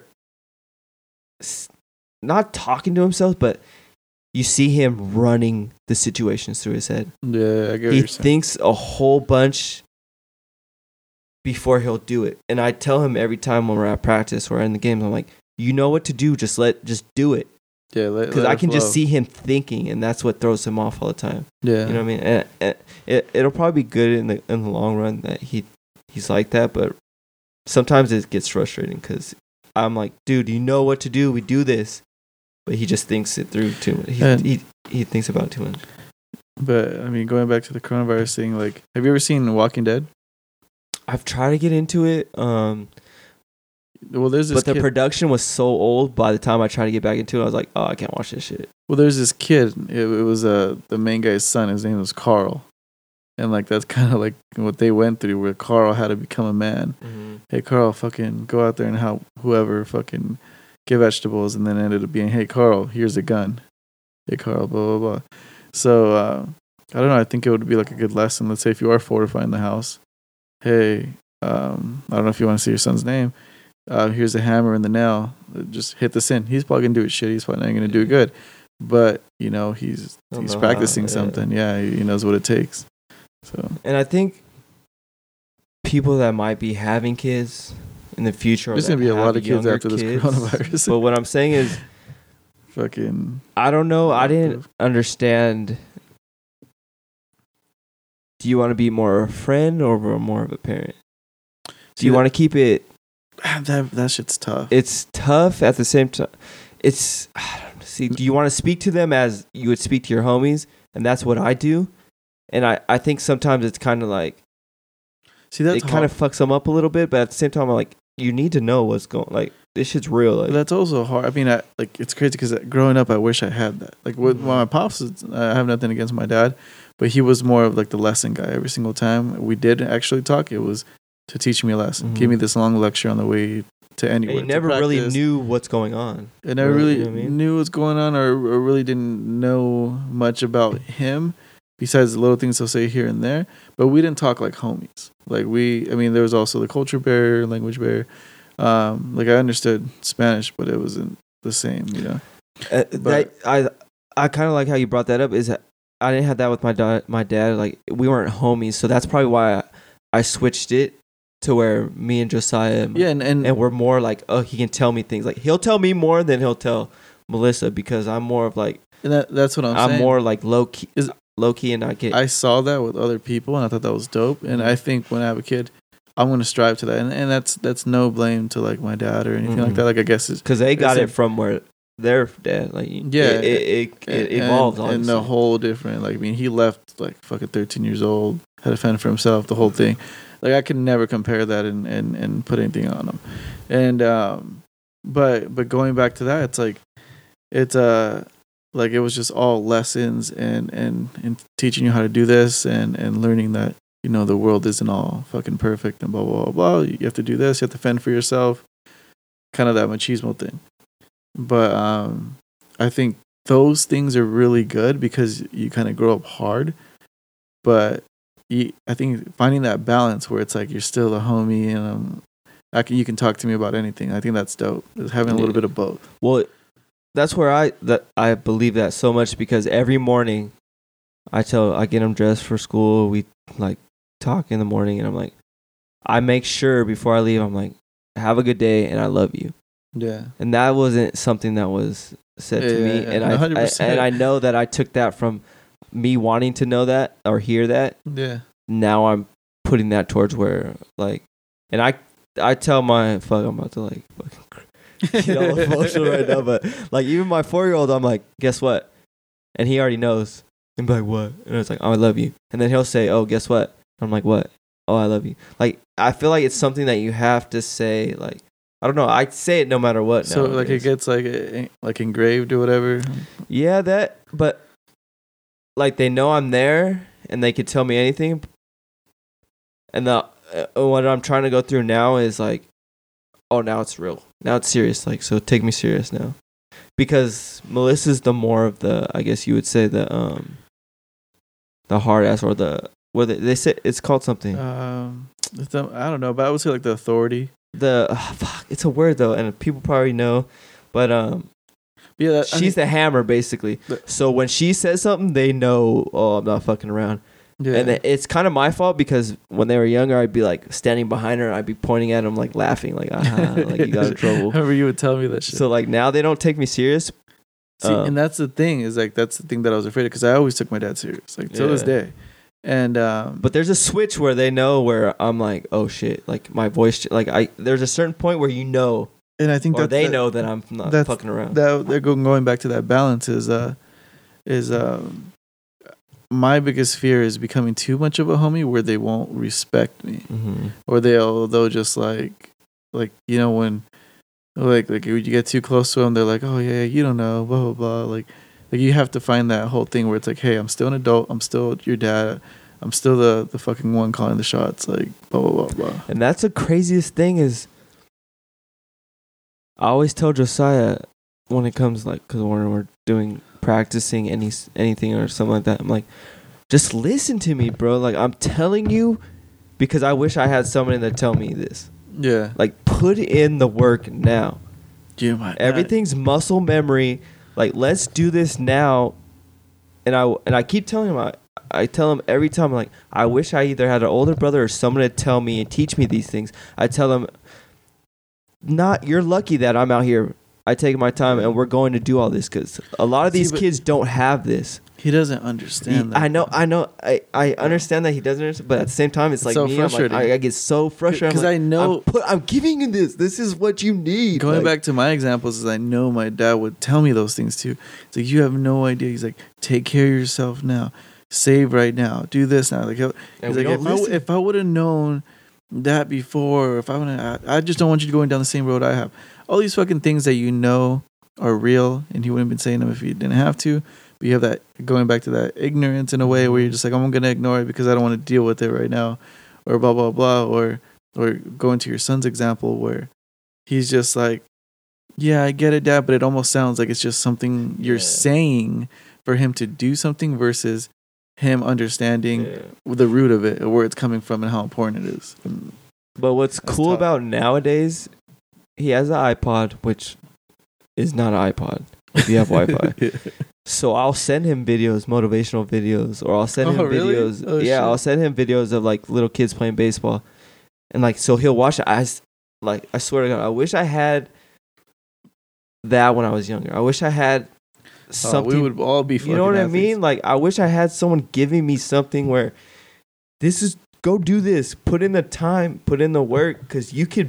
not talking to himself, but you see him running the situations through his head. Yeah, I get. He what you're thinks saying. a whole bunch before he'll do it, and I tell him every time when we're at practice or in the games, I'm like, you know what to do, just let just do it. Yeah, because I can flow. just see him thinking, and that's what throws him off all the time. Yeah, you know what I mean. And, and it it'll probably be good in the in the long run that he he's like that, but sometimes it gets frustrating because I'm like, dude, you know what to do. We do this, but he just thinks it through too much. He and, he, he thinks about it too much. But I mean, going back to the coronavirus thing, like, have you ever seen Walking Dead? I've tried to get into it. Um, Well, there's this But the kid. production was so old. By the time I tried to get back into it, I was like, oh, I can't watch this shit. Well, there's this kid. It, it was uh, the main guy's son. His name was Carl. And like that's kind of like what they went through, where Carl had to become a man. Mm-hmm. Hey, Carl, fucking go out there and help whoever fucking get vegetables, and then ended up being, hey, Carl, here's a gun. Hey, Carl, blah blah blah. So uh, I don't know. I think it would be like a good lesson. Let's say if you are fortifying the house, hey, um, I don't know if you want to say your son's name. Uh, here's a hammer and the nail. Just hit this in. He's probably gonna do it shit. He's probably not gonna do it good, but you know he's He'll he's know practicing how, yeah. something. Yeah, he knows what it takes. So And I think people that might be having kids in the future, or there's that gonna be a have lot of kids younger after this kids, coronavirus. But what I'm saying is, fucking. I don't know. I didn't understand. Do you want to be more of a friend or more of a parent? Do See, you that- want to keep it? That that shit's tough. It's tough at the same time. It's I don't know, see. Do you want to speak to them as you would speak to your homies, and that's what I do. And I, I think sometimes it's kind of like See, that's it kind of fucks them up a little bit, but at the same time, I'm like, you need to know what's going. Like this shit's real. Like, But that's also hard. I mean, I, like it's crazy because growing up, I wish I had that. Like with Mhm. my pops, is- I have nothing against my dad, but he was more of like the lesson guy. Every single time we did actually talk, it was to teach me a lesson. Mhm. Give me this long lecture on the way to and anywhere. you to never really practice. knew what's going on. I never Right, really you know what I mean? knew what's going on, or, or really didn't know much about him, besides the little things he'll say here and there. But we didn't talk like homies. Like we, I mean, there was also the culture barrier, language barrier. Um, like I understood Spanish, but it wasn't the same, you know. Uh, But- that, I I kind of like how you brought that up. Is that I didn't have that with my dad. My dad, like we weren't homies, so that's probably why I, I switched it to where me and Josiah, Yeah, and and, and we're more like, oh, he can tell me things. Like he'll tell me more than he'll tell Melissa, because I'm more of like and that, that's what I'm, I'm, saying. more like low key, Is- low key, and I get. I saw that with other people, and I thought that was dope. And I think when I have a kid, I'm gonna strive to that. And, and that's that's no blame to like my dad or anything like Mhm. that. Like I guess it's Because they got It's it a- from where their dad, like Yeah, it, it, it, it and- evolves, and, and the obviously. whole different. Like I mean, he left like fucking thirteen years old, had to fend for himself, the whole thing. Like I could never compare that and and and put anything on him. And um, but but going back to that, it's like it's uh like it was just all lessons and and and teaching you how to do this and and learning that you know the world isn't all fucking perfect and blah blah blah blah. You have to do this. You have to fend for yourself. Kind of that machismo thing. But um, I think those things are really good because you kind of grow up hard. But you, I think finding that balance where it's like you're still a homie and um, I can, you can talk to me about anything. I think that's dope. Is having a little Yeah. bit of both. Well, that's where I that I believe that so much, because every morning I tell I get him dressed for school. We like talk in the morning, and I'm like, I make sure before I leave, I'm like, have a good day, and I love you. Yeah. And that wasn't something that was said to Yeah, me, yeah, and one I, hundred I percent. and I know that I took that from me wanting to know that or hear that. Yeah. Now I'm putting that towards where like, and I I tell my fuck I'm about to like fucking get all emotional right now, but like even my four year old, I'm like, guess what? And he already knows. And be like, what? And it's like, oh, I love you. And then he'll say, oh, guess what? I'm like, what? Oh, I love you. Like I feel like it's something that you have to say. Like I don't know. I say it no matter what. So like it nowadays. gets like eh, like engraved or whatever. Yeah, that. But like they know I'm there, and they could tell me anything. And the uh, what I'm trying to go through now is like, oh, now it's real. Now it's serious. Like, so take me serious now, because Melissa's the more of the, I guess you would say the um, the hard ass or the what they, they say it's called something. Um, it's, um, I don't know, but I would say like the authority. The uh, fuck, it's a word though, and people probably know, but um. Yeah, that, I She's the hammer, basically. But- So when she says something, they know, oh, I'm not fucking around. yeah. And it- it's kind of my fault, because when they were younger, I'd be like standing behind her. I'd be pointing at them, like laughing, like, ah, like you got in trouble. However, you would tell me that shit. So like now they don't take me serious. See, um, and that's the thing is like that's the thing that I was afraid of because I always took my dad serious, like till this Yeah. day. And um, But there's a switch where they know where I'm like, oh shit, like my voice, ch- like I. There's a certain point where you know, and I think or that they that, know that I'm not that's- fucking around. that they're going going back to that balance is uh is um my biggest fear is becoming too much of a homie where they won't respect me Mm-hmm. or they'll they'll just like like you know when like like when you get too close to them, they're like, oh yeah, you don't know, blah blah blah. Like like you have to find that whole thing where it's like, hey, I'm still an adult, I'm still your dad, I'm still the the fucking one calling the shots, like blah blah blah blah. And that's the craziest thing is, I always tell Josiah when it comes like, because when we're doing practicing any anything or something like that, I'm like, just listen to me, bro. Like I'm telling you, because I wish I had somebody to tell me this. Yeah. Like put in the work now. Yeah, my Everything's muscle memory. Like let's do this now. And I and I keep telling him, I, I tell him every time, like I wish I either had an older brother or someone to tell me and teach me these things. I tell him, not you're lucky that I'm out here. I take my time and we're going to do all this because a lot of these See, kids don't have this. He doesn't understand He, that. I know, I know, I, I understand that he doesn't understand, but at the same time, it's, It's like so me. I'm like, frustrating. I, I get so frustrated Because I'm like, I know- I'm, put, I'm giving you this. This is what you need. Going Like, back to my examples, is I know my dad would tell me those things too. It's like you have no idea. He's like, take care of yourself now, save right now, do this now. Like, he's And like, we if don't I, listen. if I would have known that before, or if I would, I, I just don't want you going down the same road I have. All these fucking things that you know are real, and he wouldn't have been saying them if he didn't have to. But you have that going back to that ignorance in a way where you're just like, I'm gonna ignore it because I don't want to deal with it right now, or blah blah blah, or or going to your son's example where he's just like, yeah, I get it, Dad, but it almost sounds like it's just something you're Yeah. saying for him to do something versus him understanding Yeah. the root of it, or where it's coming from, and how important it is. And But what's That's cool tough. about nowadays, he has an iPod, which is not an iPod if you have Wi-Fi. So I'll send him videos, motivational videos, or I'll send Oh, him really? videos. Oh, yeah, shit. I'll send him videos of like little kids playing baseball, and like so he'll watch it. I s- like I swear to God, I wish I had that when I was younger. I wish I had Oh, something. we would all be. you know fucking what I athletes. mean? Like I wish I had someone giving me something where this is go do this, put in the time, put in the work, because you could.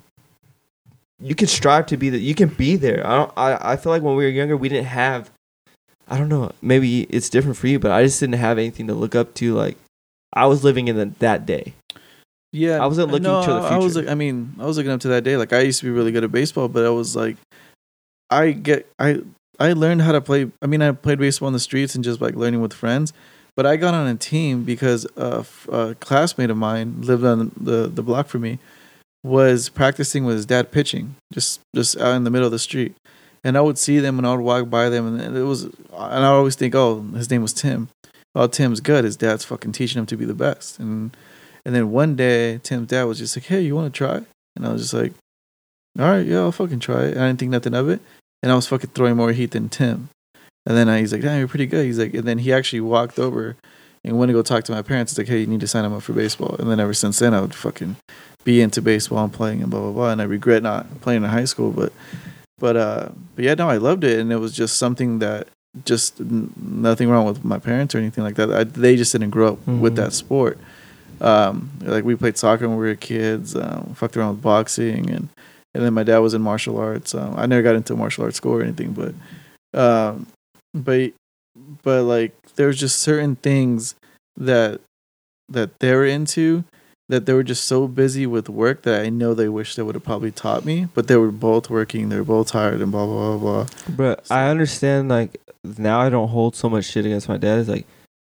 You can strive to be that. You can be there. I don't. I, I feel like when we were younger, we didn't have. I don't know. Maybe it's different for you, but I just didn't have anything to look up to. Like, I was living in the, that day. Yeah, I wasn't looking no, to the I was. future. Like, I mean, I was looking up to that day. Like, I used to be really good at baseball, but I was like, I get, I, I learned how to play. I mean, I played baseball on the streets and just like learning with friends. But I got on a team because a, f- a classmate of mine lived on the the block from me, was practicing with his dad pitching, just just out in the middle of the street. And I would see them and I would walk by them, and it was, and I would always think, oh, his name was Tim. Oh, Tim's good. His dad's fucking teaching him to be the best. And and then one day, Tim's dad was just like, hey, you want to try? And I was just like, all right, yeah, I'll fucking try it. And I didn't think nothing of it. And I was fucking throwing more heat than Tim. And then I, he's like, damn, you're pretty good. He's like, and then he actually walked over and went to go talk to my parents. He's like, hey, you need to sign him up for baseball. And then ever since then, I would fucking be into baseball and playing and blah, blah, blah. And I regret not playing in high school, but But uh, but yeah, no, I loved it, and it was just something that just n- nothing wrong with my parents or anything like that. I, they just didn't grow up Mhm. with that sport. Um, like we played soccer when we were kids, um, fucked around with boxing, and and then my dad was in martial arts. Um, I never got into martial arts school or anything, but um, but but like there's just certain things that that they're into, that they were just so busy with work that I know they wish they would have probably taught me, but they were both working, they were both tired and blah, blah, blah, blah. But I understand, like, now I don't hold so much shit against my dad. It's like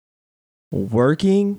working,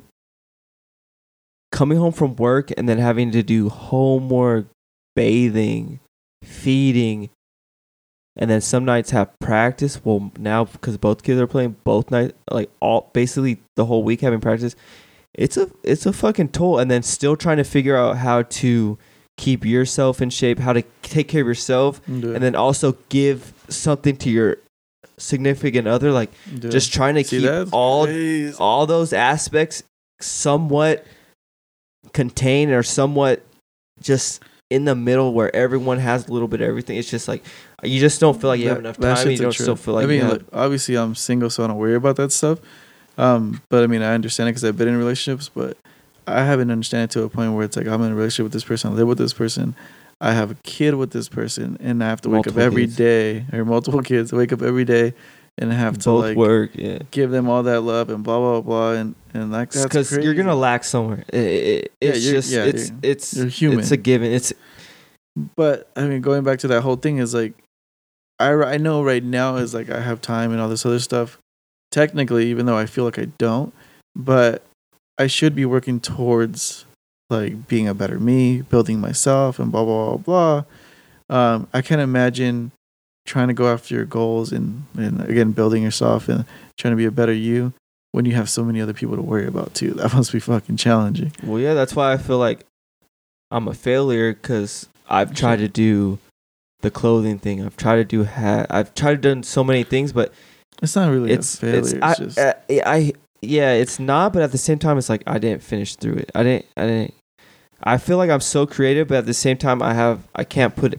coming home from work, and then having to do homework, bathing, feeding, and then some nights have practice. Well, now because both kids are playing both nights, like all basically the whole week having practice. It's a it's a fucking toll, and then still trying to figure out how to keep yourself in shape, how to take care of yourself, Yeah. and then also give something to your significant other. Like Yeah. just trying to See, keep that's all crazy. all those aspects somewhat contained or somewhat just in the middle where everyone has a little bit of everything. It's just like you just don't feel like you have That- enough that time. You shit's a don't trip. still feel like I mean, you have, like, obviously I'm single, so I don't worry about that stuff. Um, but I mean, I understand it because I've been in relationships, but I haven't understand it to a point where it's like I'm in a relationship with this person, I live with this person, I have a kid with this person, and I have to wake Multiple up every kids. day, or multiple kids, wake up every day, and have to both like work. Yeah. give them all that love and blah blah blah, and and like that's Because crazy. you're gonna lack somewhere. It, it, Yeah, it's you're- just yeah, it's you're- it's you're human. it's a given. It's but I mean, going back to that whole thing is like, I I know right now is like I have time and all this other stuff. Technically, even though I feel like I don't, but I should be working towards like being a better me, building myself, and blah blah blah blah. Um, I can't imagine trying to go after your goals and and again building yourself and trying to be a better you when you have so many other people to worry about too. That must be fucking challenging. Well, yeah, that's why I feel like I'm a failure because I've tried to do the clothing thing. I've tried to do hat. I've tried to do so many things, but it's not really it's, a failure. It's, it's I, just I, I, yeah, it's not. But at the same time, it's like I didn't finish through it. I didn't. I didn't. I feel like I'm so creative, but at the same time, I have. I can't put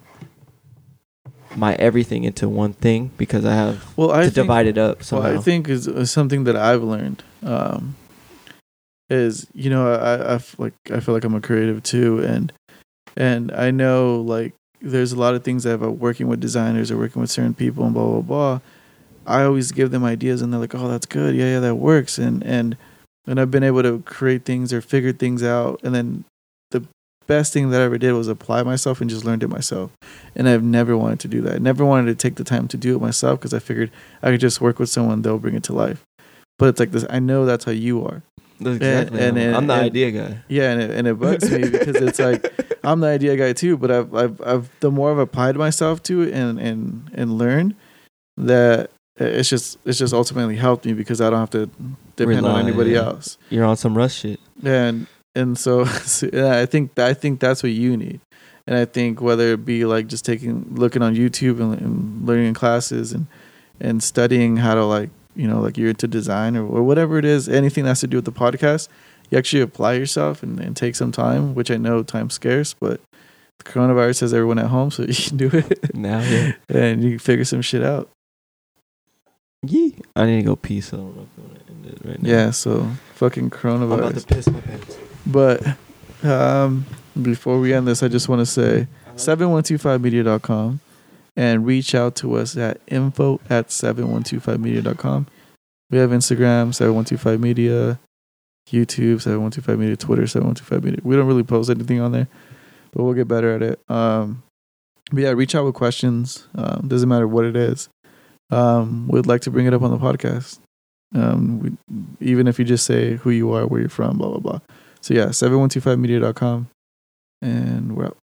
my everything into one thing because I have well, I to think, divide it up somehow. Well, I think is, is something that I've learned. Um, is you know I I f- like I feel like I'm a creative too, and and I know like there's a lot of things that about working with designers or working with certain people and blah blah blah. I always give them ideas and they're like, oh, that's good, yeah yeah that works, and and and I've been able to create things or figure things out, and then the best thing that I ever did was apply myself and just learned it myself. And I've never wanted to do that. I never wanted to take the time to do it myself because I figured I could just work with someone, they'll bring it to life. But it's like this, I know that's how you are. That's exactly. And, and, and I'm the and, idea guy. Yeah, and it, and it bugs me because it's like I'm the idea guy too. But I've, I've, I've the more I've applied myself to it and and and learned that it's just it's just ultimately helped me because I don't have to depend Rely, on anybody yeah. else. You're on some rush shit. And and so, so yeah, I think I think that's what you need. And I think whether it be like just taking looking on YouTube and, and learning in classes and and studying how to like you know like you're into design or, or whatever it is, anything that has to do with the podcast, you actually apply yourself and, and take some time, which I know time's scarce, but the coronavirus has everyone at home, so you can do it Now, yeah. and you can figure some shit out. Yeah. I need to go pee, so I don't know if I'm gonna end it right now. Yeah, so fucking coronavirus. I'm about to piss my pants. But um, before we end this, I just want to say seven one two five media dot com and reach out to us at info at seven one two five media dot com. We have Instagram, seven one two five media, YouTube, seven one two five media, Twitter, seven one two five media. We don't really post anything on there, but we'll get better at it. Um, but yeah, reach out with questions. Um, doesn't matter what it is. Um, we'd like to bring it up on the podcast. Um, we, even if you just say who you are, where you're from, blah, blah, blah. So yeah, seven one two five media dot com, and we're out.